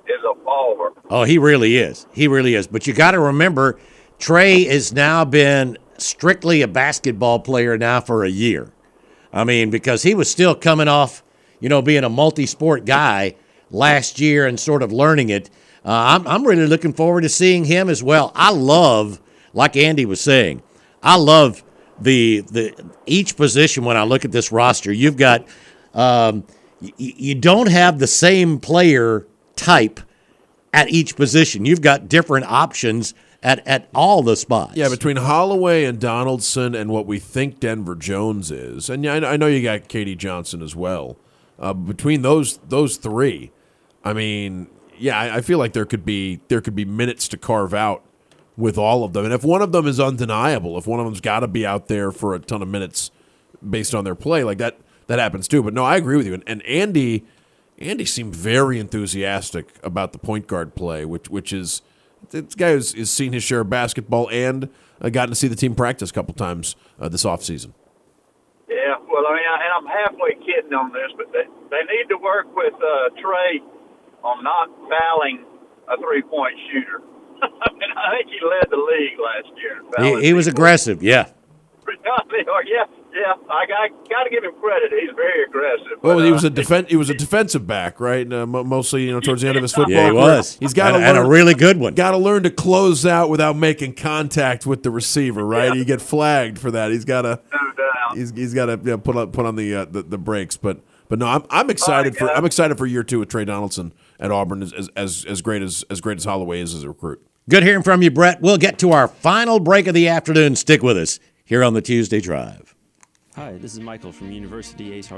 [SPEAKER 10] is a baller.
[SPEAKER 2] Oh, he really is. He really is. But you got to remember, Trey has now been strictly a basketball player now for a year. I mean, because he was still coming off, being a multi-sport guy last year and sort of learning it. I'm really looking forward to seeing him as well. I love, like Andy was saying, I love the each position when I look at this roster. You've got you don't have the same player type at each position. You've got different options at all the spots.
[SPEAKER 3] Yeah, between Holloway and Donaldson and what we think Denver Jones is, and I know you got Katie Johnson as well. Between those three, I mean, yeah, I feel like there could be minutes to carve out with all of them. And if one of them is undeniable, if one of them's got to be out there for a ton of minutes based on their play, like that happens too. But no, I agree with you. And Andy seemed very enthusiastic about the point guard play, which is this guy has seen his share of basketball and gotten to see the team practice a couple times this offseason.
[SPEAKER 10] Yeah, well, I mean, and I'm halfway kidding on this, but they need to work with Trey on not fouling a three-point shooter. I mean, I think he led the league last year.
[SPEAKER 2] He was aggressive, yeah.
[SPEAKER 10] Yeah, I got to give him credit. He's very aggressive.
[SPEAKER 3] Well, he was a defensive back, right? Mostly, towards the end of his football.
[SPEAKER 2] Yeah, he was.
[SPEAKER 3] He's got
[SPEAKER 2] and a really good one.
[SPEAKER 3] Got to learn to close out without making contact with the receiver, right? Yeah. You get flagged for that. He's got to. No doubt. He's got to put on the brakes. But no, I'm excited I'm excited for year 2 with Trey Donaldson at Auburn as great as Holloway is as a recruit.
[SPEAKER 2] Good hearing from you, Brett. We'll get to our final break of the afternoon. Stick with us here on the Tuesday Drive.
[SPEAKER 11] Hi, this is Michael from University Ace